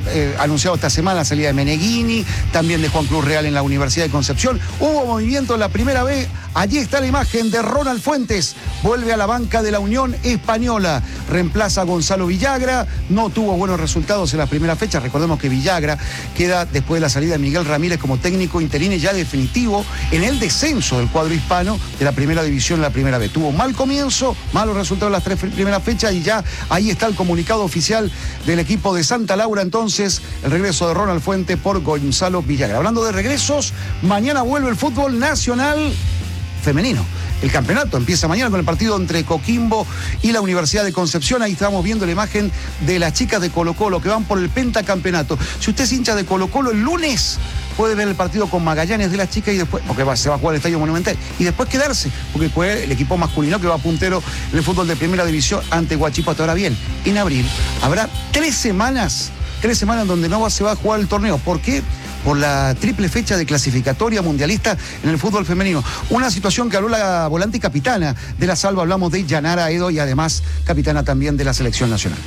eh, anunciado esta semana la salida de Meneghini, también de Juan Cruz Real en la Universidad de Concepción. Hubo movimiento en la primera B. Allí está la imagen de Ronald Fuentes. Vuelve a la banca de la Unión Española. Reemplaza a Gonzalo Villagra. No tuvo buenos resultados en la primera fecha. Recordemos que Villagra queda después de la salida de Miguel Ramírez como técnico interino ya definitivo en el descenso del cuadro hispano de la primera división en la primera B. Tuvo mal comienzo, malos resultados en las tres primeras fechas y ya ahí está el comunicado oficial del equipo de Santa Laura. Entonces, el regreso de Ronald Fuentes por Gonzalo Villagra. Hablando de regresos, mañana vuelve el fútbol nacional femenino. El campeonato empieza mañana con el partido entre Coquimbo y la Universidad de Concepción. Ahí estamos viendo la imagen de las chicas de Colo Colo que van por el pentacampeonato. Si usted es hincha de Colo Colo, el lunes puede ver el partido con Magallanes de las chicas y después, porque va, se va a jugar el Estadio Monumental, y después quedarse, porque fue el equipo masculino que va puntero en el fútbol de primera división ante Huachipato. Ahora bien, en abril habrá tres semanas, tres semanas donde no se va a jugar el torneo. ¿Por qué? Por la triple fecha de clasificatoria mundialista en el fútbol femenino. Una situación que habló la volante y capitana de la Salva, hablamos de Yanara Edo y además capitana también de la selección nacional.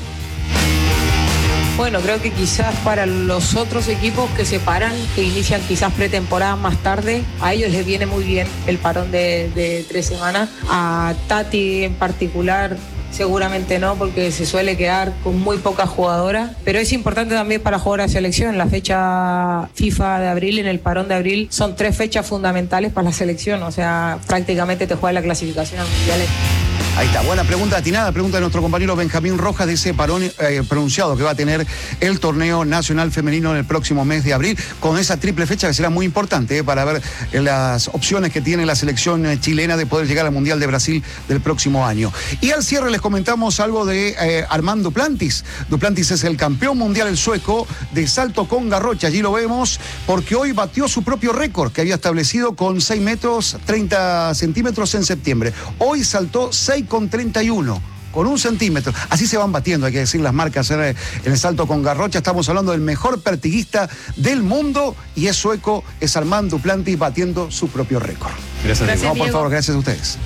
Bueno, creo que quizás para los otros equipos que se paran, que inician quizás pretemporada más tarde, a ellos les viene muy bien el parón de, de tres semanas. A Tati en particular, seguramente no, porque se suele quedar con muy pocas jugadoras, pero es importante también para jugar a selección. La fecha FIFA de abril, en el parón de abril, son tres fechas fundamentales para la selección, o sea, prácticamente te juega la clasificación al mundial. Ahí está, buena pregunta atinada, pregunta de nuestro compañero Benjamín Rojas de ese parón eh, pronunciado que va a tener el torneo nacional femenino en el próximo mes de abril, con esa triple fecha que será muy importante eh, para ver eh, las opciones que tiene la selección eh, chilena de poder llegar al Mundial de Brasil del próximo año. Y al cierre les comentamos algo de eh, Armand Duplantis. Duplantis es el campeón mundial, el sueco, de salto con garrocha. Allí lo vemos porque hoy batió su propio récord que había establecido con seis metros treinta centímetros en septiembre. Hoy saltó seis con treinta y uno, con un centímetro. Así se van batiendo, hay que decir las marcas en el salto con garrocha. Estamos hablando del mejor pertiguista del mundo y es sueco, es Armand Duplantis batiendo su propio récord. Gracias, gracias no, por Diego. favor, gracias a ustedes.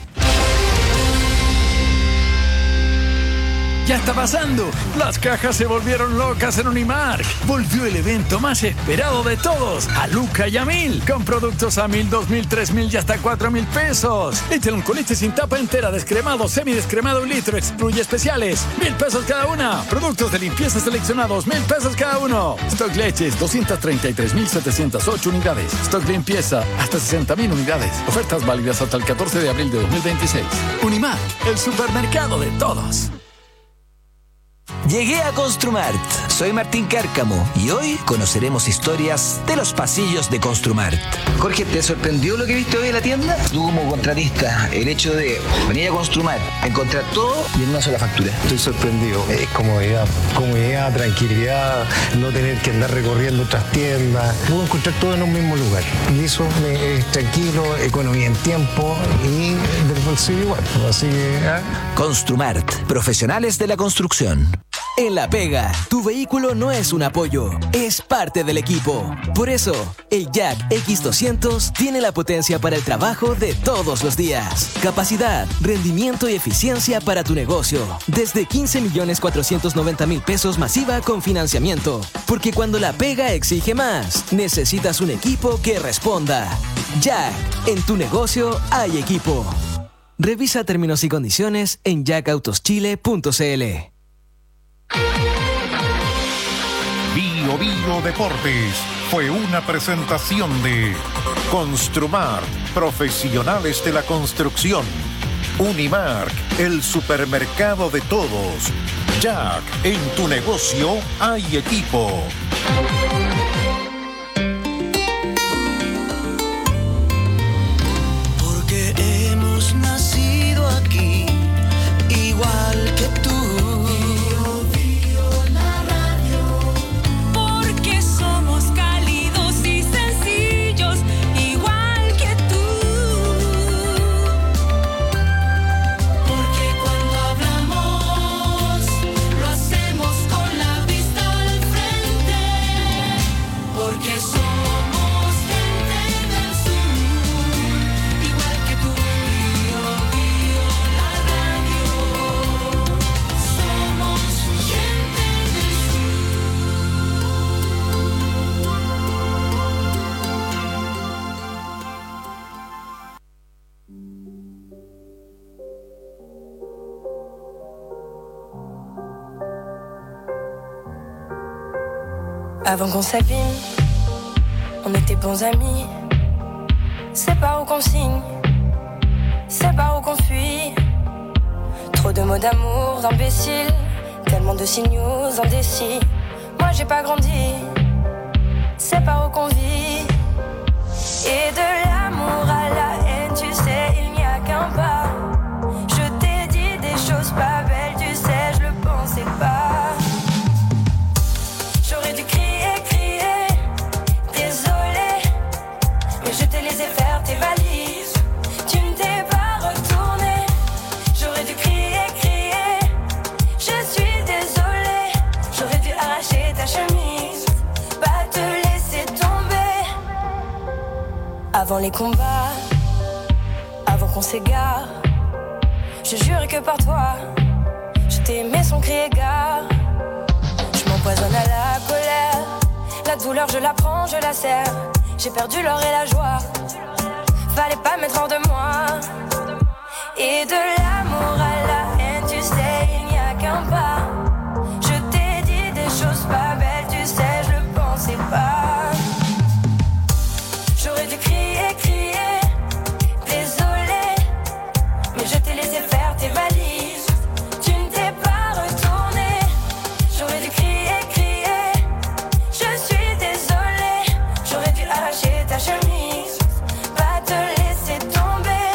Ya está pasando. Las cajas se volvieron locas en Unimark. Volvió el evento más esperado de todos, a Luca y a Mil, con productos a mil, dos mil, tres mil y hasta cuatro mil pesos. Échale un con leche sin tapa entera, descremado, semidescremado un litro, excluye especiales, mil pesos cada una. Productos de limpieza seleccionados, mil pesos cada uno. Stock leches, doscientas treinta y tres mil setecientas ocho unidades. Stock limpieza, hasta sesenta mil unidades. Ofertas válidas hasta el catorce de abril de dos mil veintiséis. Unimark, el supermercado de todos. Llegué a Construmart. Soy Martín Cárcamo y hoy conoceremos historias de los pasillos de Construmart. Jorge, ¿te sorprendió lo que viste hoy en la tienda? Tú como contratista, el hecho de venir a Construmart, encontrar todo y en una sola factura. Estoy sorprendido. Es comodidad, comodidad, tranquilidad, no tener que andar recorriendo otras tiendas. Puedo encontrar todo en un mismo lugar. Y eso es tranquilo, economía en tiempo y del bolsillo igual. Así que... ¿eh? Construmart, profesionales de la construcción. En La Pega, tu vehículo no es un apoyo, es parte del equipo. Por eso, el Jack X doscientos tiene la potencia para el trabajo de todos los días. Capacidad, rendimiento y eficiencia para tu negocio. Desde quince millones cuatrocientos noventa mil pesos masiva con financiamiento. Porque cuando La Pega exige más, necesitas un equipo que responda. Jack, en tu negocio hay equipo. Revisa términos y condiciones en jack autos chile punto c l. Bio Bio Deportes fue una presentación de Construmart, profesionales de la construcción. Unimark, el supermercado de todos. Jack, en tu negocio hay equipo. Porque hemos nacido aquí, igual que tú. Avant qu'on s'abîme, on était bons amis. C'est pas où qu'on signe, c'est pas où qu'on fuit. Trop de mots d'amour d'imbéciles, tellement de signaux indécis. Moi j'ai pas grandi, c'est pas où qu'on vit. Et de l'amour à la haine, tu sais, il n'y a qu'un pas. Je t'ai dit des choses pas belles, tu sais, je le pensais pas. J'aurais dû crier, crier, désolé, mais je t'ai laissé faire tes valises. Tu ne t'es pas retourné. J'aurais dû crier, crier, je suis désolée. J'aurais dû arracher ta chemise, pas te laisser tomber. Avant les combats, avant qu'on s'égare, je jure que par toi, je t'ai aimé sans crier gare. Je m'empoisonne à la colère, la douleur je la prends, je la serre. J'ai perdu l'or et la joie, fallait pas mettre hors de moi. Et de l'amour à la haine, tu sais, il n'y a qu'un pas. Je t'ai dit des choses pas belles, tu sais, je le pensais pas. J'aurais dû crier, crier, désolé, mais je t'ai laissé faire tes valises. Tu ne t'es pas retourné. J'aurais dû crier, crier, je suis désolée. J'aurais dû arracher ta chemise, pas te laisser tomber.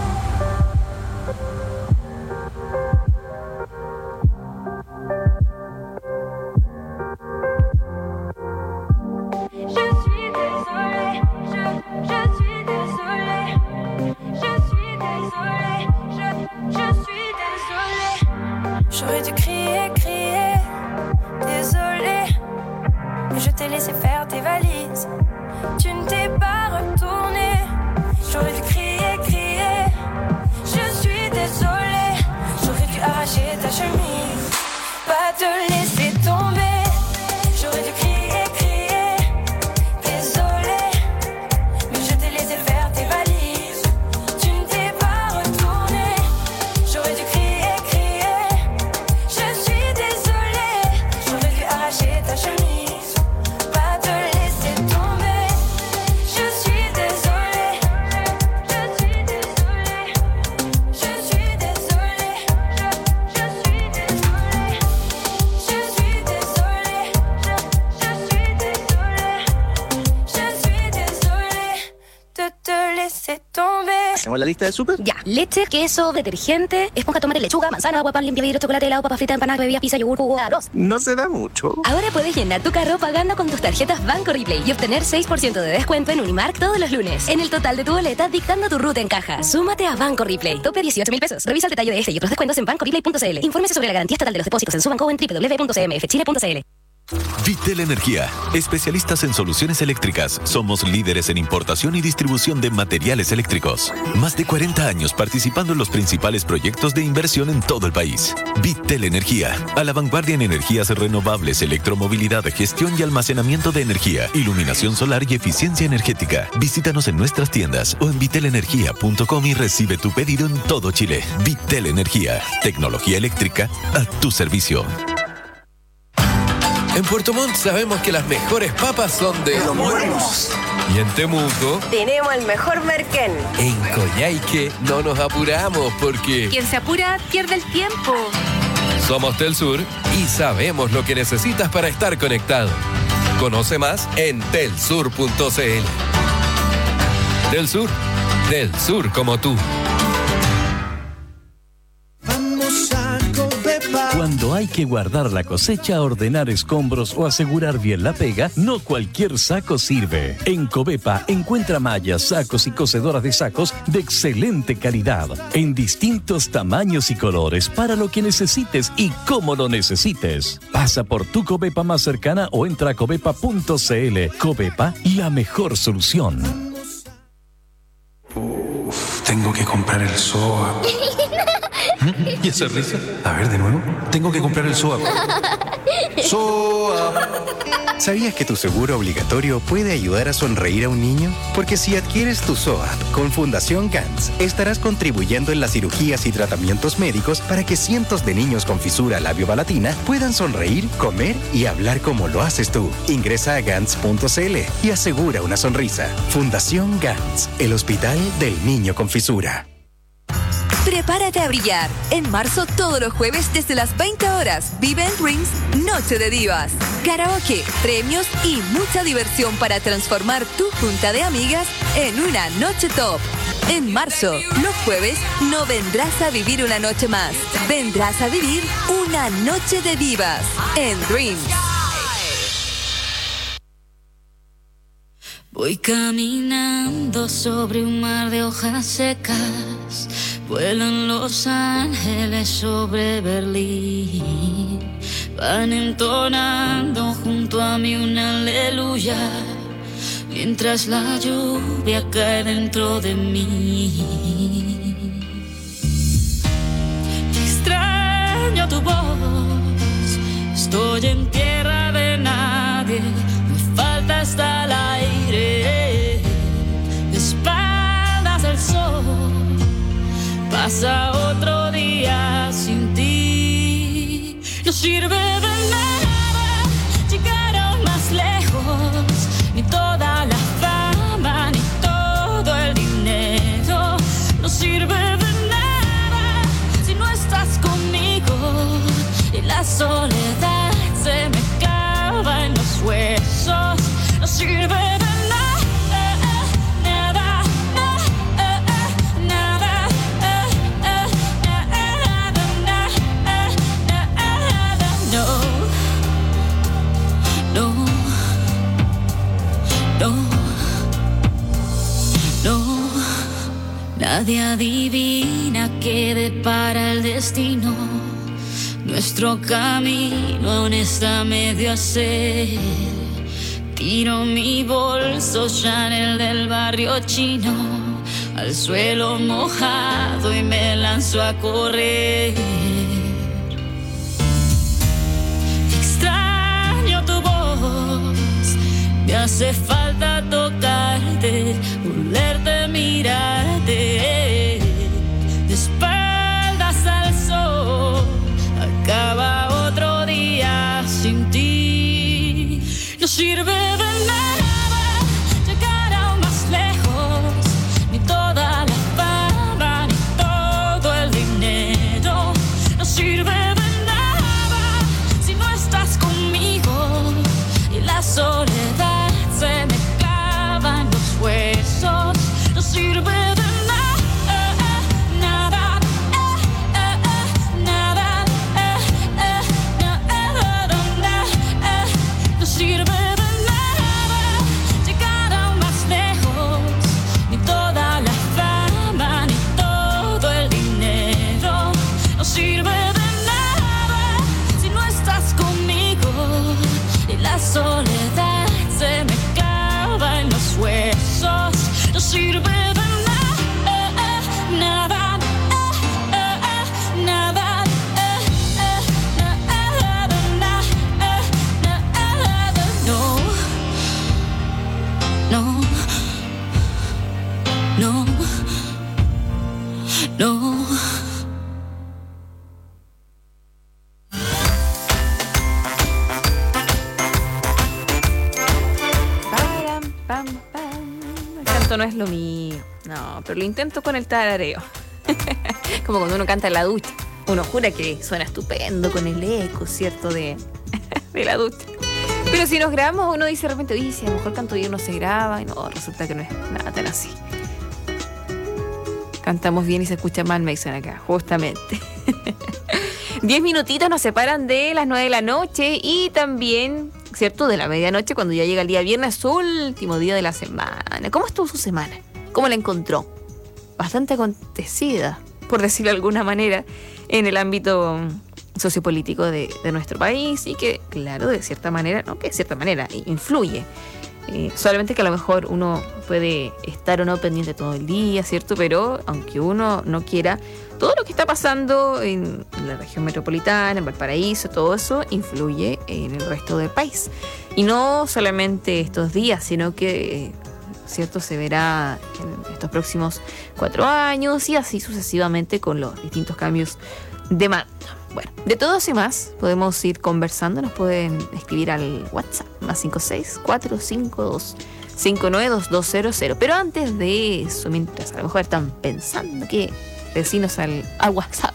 Je suis désolée, je, je suis désolée, je suis désolée, je, je suis désolée. J'aurais dû crier, crier, désolée, mais je t'ai laissé faire tes valises. Tu ne t'es pas retourné. J'aurais dû crier, crier, je suis désolée. J'aurais dû arracher ta chemise, pas te laisser tomber. J'aurais dû crier, crier, désolée, mais je t'ai laissé faire tes valises. Tu ne t'es pas retourné. J'aurais dû crier, crier, je suis désolée. J'aurais dû arracher ta chemise, pas te laisser tomber. Je suis désolée, je suis désolée, je suis désolée, je, je suis désolée, je suis désolée, je, je suis désolée, je suis désolée de te laisser tomber. ¿Hacemos la lista de súper? Ya, leche, queso, detergente, esponja, tomate, lechuga, manzana, agua, pan, limpia, vidrio, chocolate, helado, papas fritas, empanadas, bebidas, pizza, yogur, jugo, arroz. No se da mucho. Ahora puedes llenar tu carro pagando con tus tarjetas Banco Replay y obtener seis por ciento de descuento en Unimark todos los lunes. En el total de tu boleta, dictando tu ruta en caja. Súmate a Banco Replay. Tope dieciocho mil pesos. Revisa el detalle de este y otros descuentos en banco replay punto c l. Infórmese sobre la garantía estatal de los depósitos en su banco o en doble u doble u doble u punto c m f chile punto c l. Vitel Energía, especialistas en soluciones eléctricas. Somos líderes en importación y distribución de materiales eléctricos. Más de cuarenta años participando en los principales proyectos de inversión en todo el país. Vitel Energía, a la vanguardia en energías renovables, electromovilidad, gestión y almacenamiento de energía, iluminación solar y eficiencia energética. Visítanos en nuestras tiendas o en vitel energía punto com y recibe tu pedido en todo Chile. Vitel Energía, tecnología eléctrica a tu servicio. En Puerto Montt sabemos que las mejores papas son de Los Buenos. Y en Temuco Tenemos el mejor merquén. En Coyhaique no nos apuramos porque Quien se apura pierde el tiempo. somos Telsur y sabemos lo que necesitas para estar conectado. Conoce más en telsur punto c l. Telsur, del sur como tú. Cuando hay que guardar la cosecha, ordenar escombros o asegurar bien la pega, no cualquier saco sirve. En Covepa encuentra mallas, sacos y cosedoras de sacos de excelente calidad, en distintos tamaños y colores, para lo que necesites y cómo lo necesites. Pasa por tu Covepa más cercana o entra a covepa punto c l. Covepa, la mejor solución. Uf, tengo que comprar el S O A. ¿Y esa risa? A ver, de nuevo. Tengo que comprar el SOAP. ¡SOAP! ¿Sabías que tu seguro obligatorio puede ayudar a sonreír a un niño? Porque si adquieres tu SOAP con Fundación Gantz, estarás contribuyendo en las cirugías y tratamientos médicos para que cientos de niños con fisura labiopalatina puedan sonreír, comer y hablar como lo haces tú. Ingresa a gantz punto c l y asegura una sonrisa. Fundación Gantz, el hospital del niño con fisura. Prepárate a brillar. En marzo, todos los jueves desde las veinte horas, vive en Dreams Noche de Divas. Karaoke, premios y mucha diversión para transformar tu junta de amigas en una noche top. En marzo, los jueves, no vendrás a vivir una noche más. Vendrás a vivir una noche de divas en Dreams. Voy caminando sobre un mar de hojas secas. Vuelan los ángeles sobre Berlín. Van entonando junto a mí una aleluya, mientras la lluvia cae dentro de mí. Extraño tu voz, estoy en tierra de nadie, me falta hasta el aire. De espaldas al sol, pasa otro día sin ti. No sirve de nada llegar aún más lejos, ni toda la fama, ni todo el dinero. No sirve de nada si no estás conmigo, y la soledad se me clava en los huesos. No sirve de nada. Nadie adivina qué depara el destino. Nuestro camino aún está medio a hacer. Tiro mi bolso Chanel del barrio chino al suelo mojado y me lanzo a correr. Extraño tu voz, me hace falta tocarte, olerte, mirarte. De espaldas al sol, acaba otro día sin ti. No sirve de nada llegar aún más lejos, ni toda la fama, ni todo el dinero. No sirve de nada si no estás conmigo, y la soledad se me clava en los huesos. No sirve de nada. Soledad se me clava en los huesos. No sirve de nada, nada, nada, no, no, no, no. No es lo mío, no, pero lo intento con el tarareo. Como cuando uno canta en la ducha, uno jura que suena estupendo con el eco, ¿cierto? De, de la ducha. Pero si nos grabamos, uno dice de repente, oye, si a lo mejor canto bien no se graba, y no, resulta que no es nada tan así. Cantamos bien y se escucha mal, me dicen acá, justamente. Diez minutitos nos separan de las nueve de la noche y también, ¿cierto?, de la medianoche, cuando ya llega el día viernes, último día de la semana. ¿Cómo estuvo su semana? ¿Cómo la encontró? Bastante acontecida, por decirlo de alguna manera, en el ámbito sociopolítico de, de nuestro país y que, claro, de cierta manera, no que de cierta manera, influye Eh, solamente que a lo mejor uno puede estar o no pendiente todo el día, ¿cierto? Pero aunque uno no quiera, todo lo que está pasando en la región metropolitana, en Valparaíso, todo eso influye en el resto del país. Y no solamente estos días, sino que, eh, ¿cierto? Se verá en estos próximos cuatro años y así sucesivamente con los distintos cambios de mando. Bueno, de todo eso y más podemos ir conversando. Nos pueden escribir al WhatsApp más cinco seis cuatro cinco dos cinco nueve dos dos cero cero. Pero antes de eso, mientras a lo mejor están pensando que decirnos al, al WhatsApp,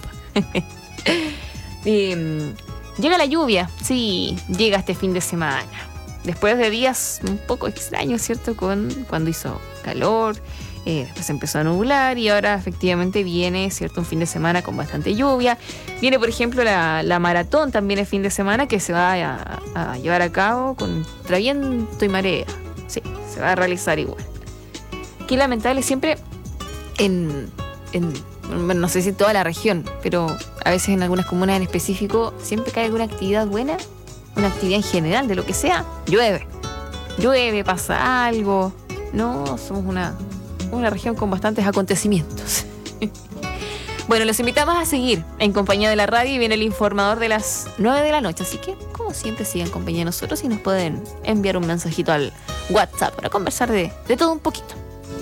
eh, llega la lluvia. Sí, llega este fin de semana. Después de días un poco extraños, ¿cierto? Con, cuando hizo calor. Eh, después empezó a nublar y ahora efectivamente viene, ¿cierto? Un fin de semana con bastante lluvia. Viene, por ejemplo, la, la maratón también el fin de semana que se va a, a llevar a cabo contra viento y marea. Sí, se va a realizar igual. Qué lamentable, siempre en, en bueno, no sé si en toda la región, pero a veces en algunas comunas en específico, siempre que hay alguna actividad buena, una actividad en general, de lo que sea, llueve. Llueve, pasa algo. No, somos una... una región con bastantes acontecimientos. Bueno, los invitamos a seguir en compañía de la radio y viene el informador de las nueve de la noche. Así que, como siempre, sigan en compañía de nosotros y nos pueden enviar un mensajito al WhatsApp para conversar de, de todo un poquito.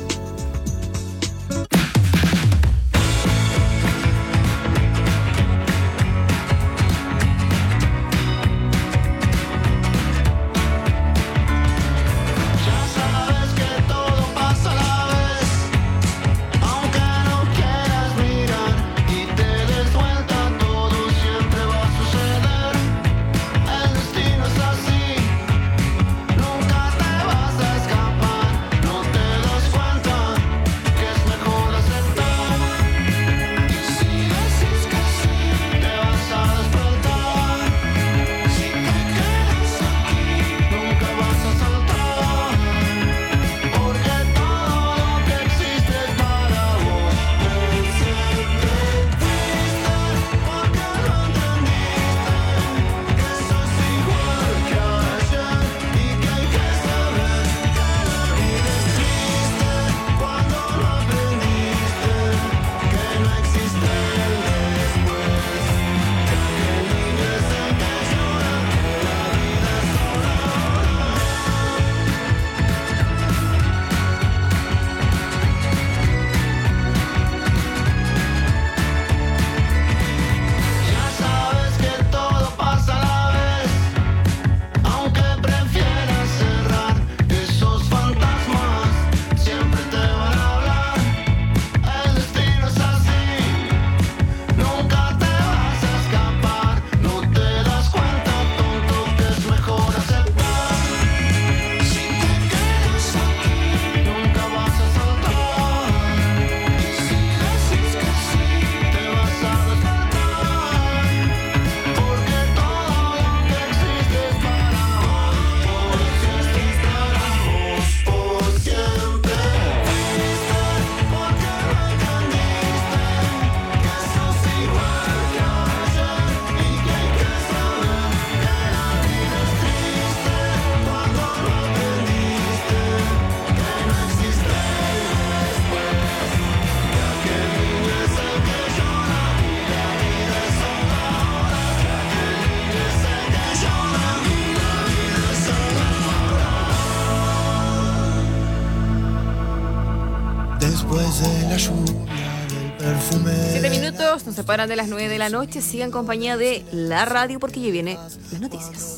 Después de la lluvia del perfume. Siete minutos nos separan de las nueve de la noche. Sigan en compañía de la radio porque ya viene las noticias.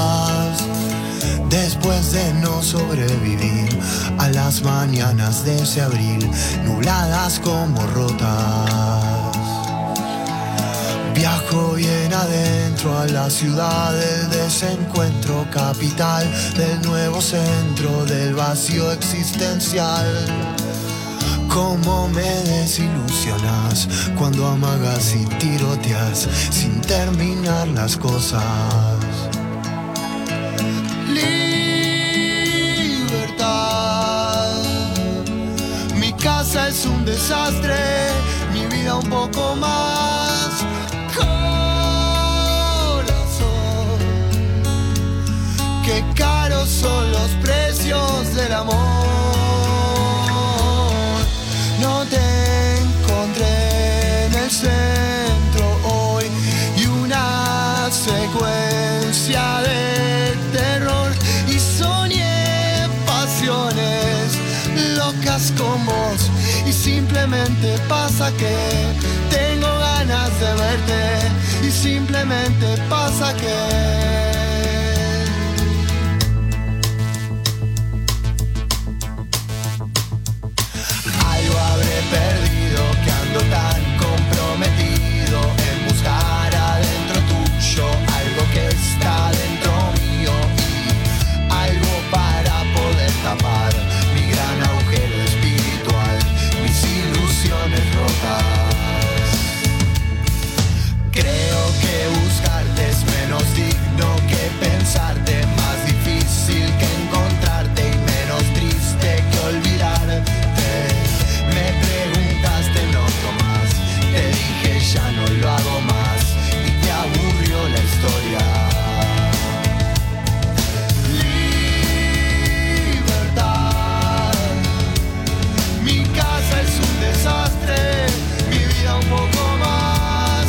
Después de no sobrevivir a las mañanas de ese abril, nubladas como rotas, viajo bien adentro a la ciudad del desencuentro, capital del nuevo centro del vacío existencial. Cómo me desilusionas cuando amagas y tiroteas sin terminar las cosas. Libertad. Mi casa es un desastre, mi vida un poco más. Corazón, qué caros son los precios locas con vos. Y simplemente pasa que tengo ganas de verte. Y simplemente pasa que perdido, que ando tan comprometido en buscar adentro tuyo algo que está dentro mío y algo para poder tapar mi gran agujero espiritual, mis ilusiones rotas. Creo que buscarte es menos digno que pensarte, más difícil que encontrarte y menos triste que olvidarte. Me preguntaste, no tomás, te dije ya no lo hago más y te aburrió la historia. Libertad, mi casa es un desastre, mi vida un poco más.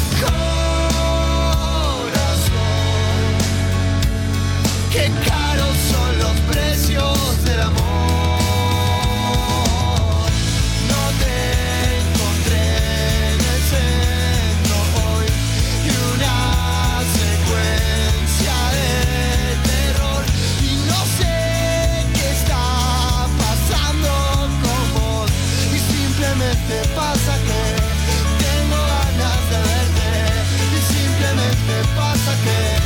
Corazón, qué caros son los precios del amor. Pasa que tengo ganas de verte y simplemente pasa que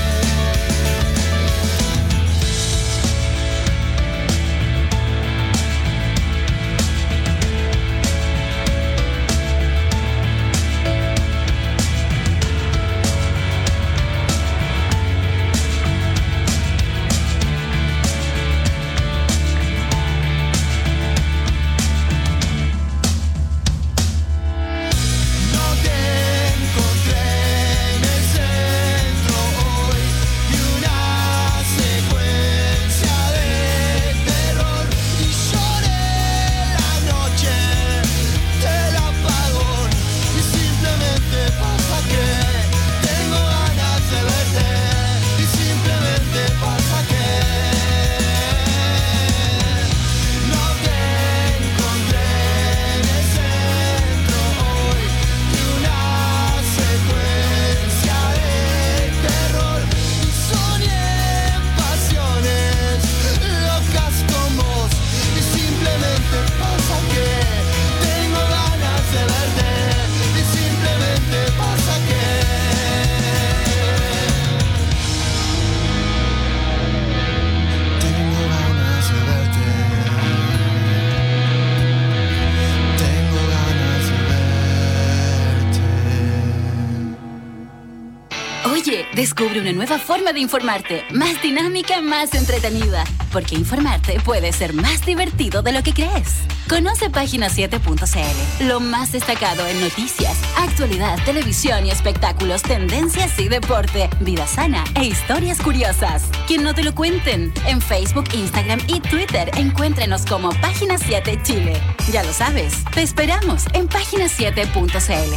descubre una nueva forma de informarte, más dinámica, más entretenida, porque informarte puede ser más divertido de lo que crees. Conoce página siete punto c l, lo más destacado en noticias, actualidad, televisión y espectáculos, tendencias y deporte, vida sana e historias curiosas. Que no te lo cuenten. En Facebook, Instagram y Twitter, encuéntrenos como Página siete Chile. Ya lo sabes, te esperamos en página siete punto c l.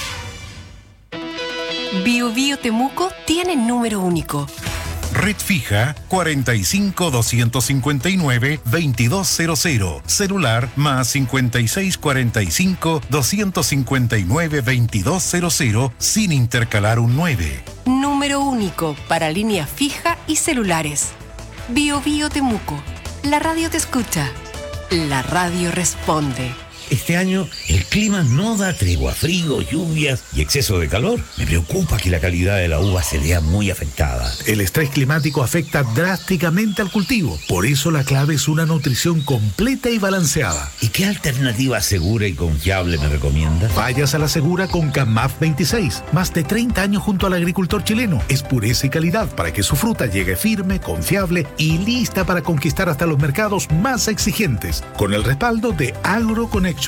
Bio Bio Temuco tiene número único. Red fija cuarenta y cinco, doscientos cincuenta y nueve, veintidós cero cero. Celular más cincuenta y seis, cuarenta y cinco, doscientos cincuenta y nueve, veintidós cero cero sin intercalar un nueve. Número único para línea fija y celulares. Bio Bio Temuco. La radio te escucha. La radio responde. Este año el clima no da tregua, frío, lluvias y exceso de calor. Me preocupa que la calidad de la uva se vea muy afectada. El estrés climático afecta drásticamente al cultivo. Por eso la clave es una nutrición completa y balanceada. ¿Y qué alternativa segura y confiable me recomiendas? Vayas a la segura con CAMAF veintiséis. Más de treinta años junto al agricultor chileno. Es pureza y calidad para que su fruta llegue firme, confiable y lista para conquistar hasta los mercados más exigentes. Con el respaldo de AgroConnect.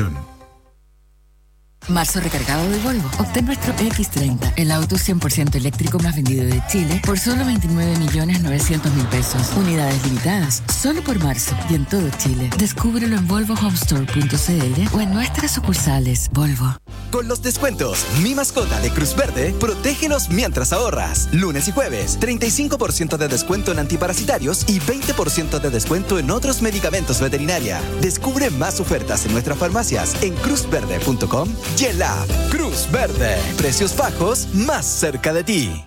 Marzo recargado de Volvo. Obtén nuestro X treinta, el auto cien por ciento eléctrico más vendido de Chile, por solo veintinueve millones novecientos mil pesos. Unidades limitadas, solo por marzo y en todo Chile. Descúbrelo en volvo home store punto c l o en nuestras sucursales. Volvo. Con los descuentos Mi Mascota de Cruz Verde, protégelos mientras ahorras. Lunes y jueves, treinta y cinco por ciento de descuento en antiparasitarios y veinte por ciento de descuento en otros medicamentos veterinaria. Descubre más ofertas en nuestras farmacias en cruz verde punto com y en la app Cruz Verde. Precios bajos más cerca de ti.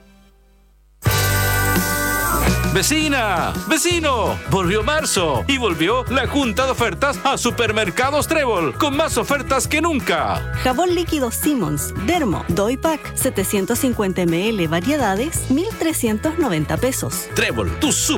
¡Vecina! ¡Vecino! Volvió marzo y volvió la junta de ofertas a Supermercados Trébol con más ofertas que nunca. Jabón líquido Simmons, Dermo, Doypack, setecientos cincuenta mililitros, variedades, mil trescientos noventa pesos. Trébol, tu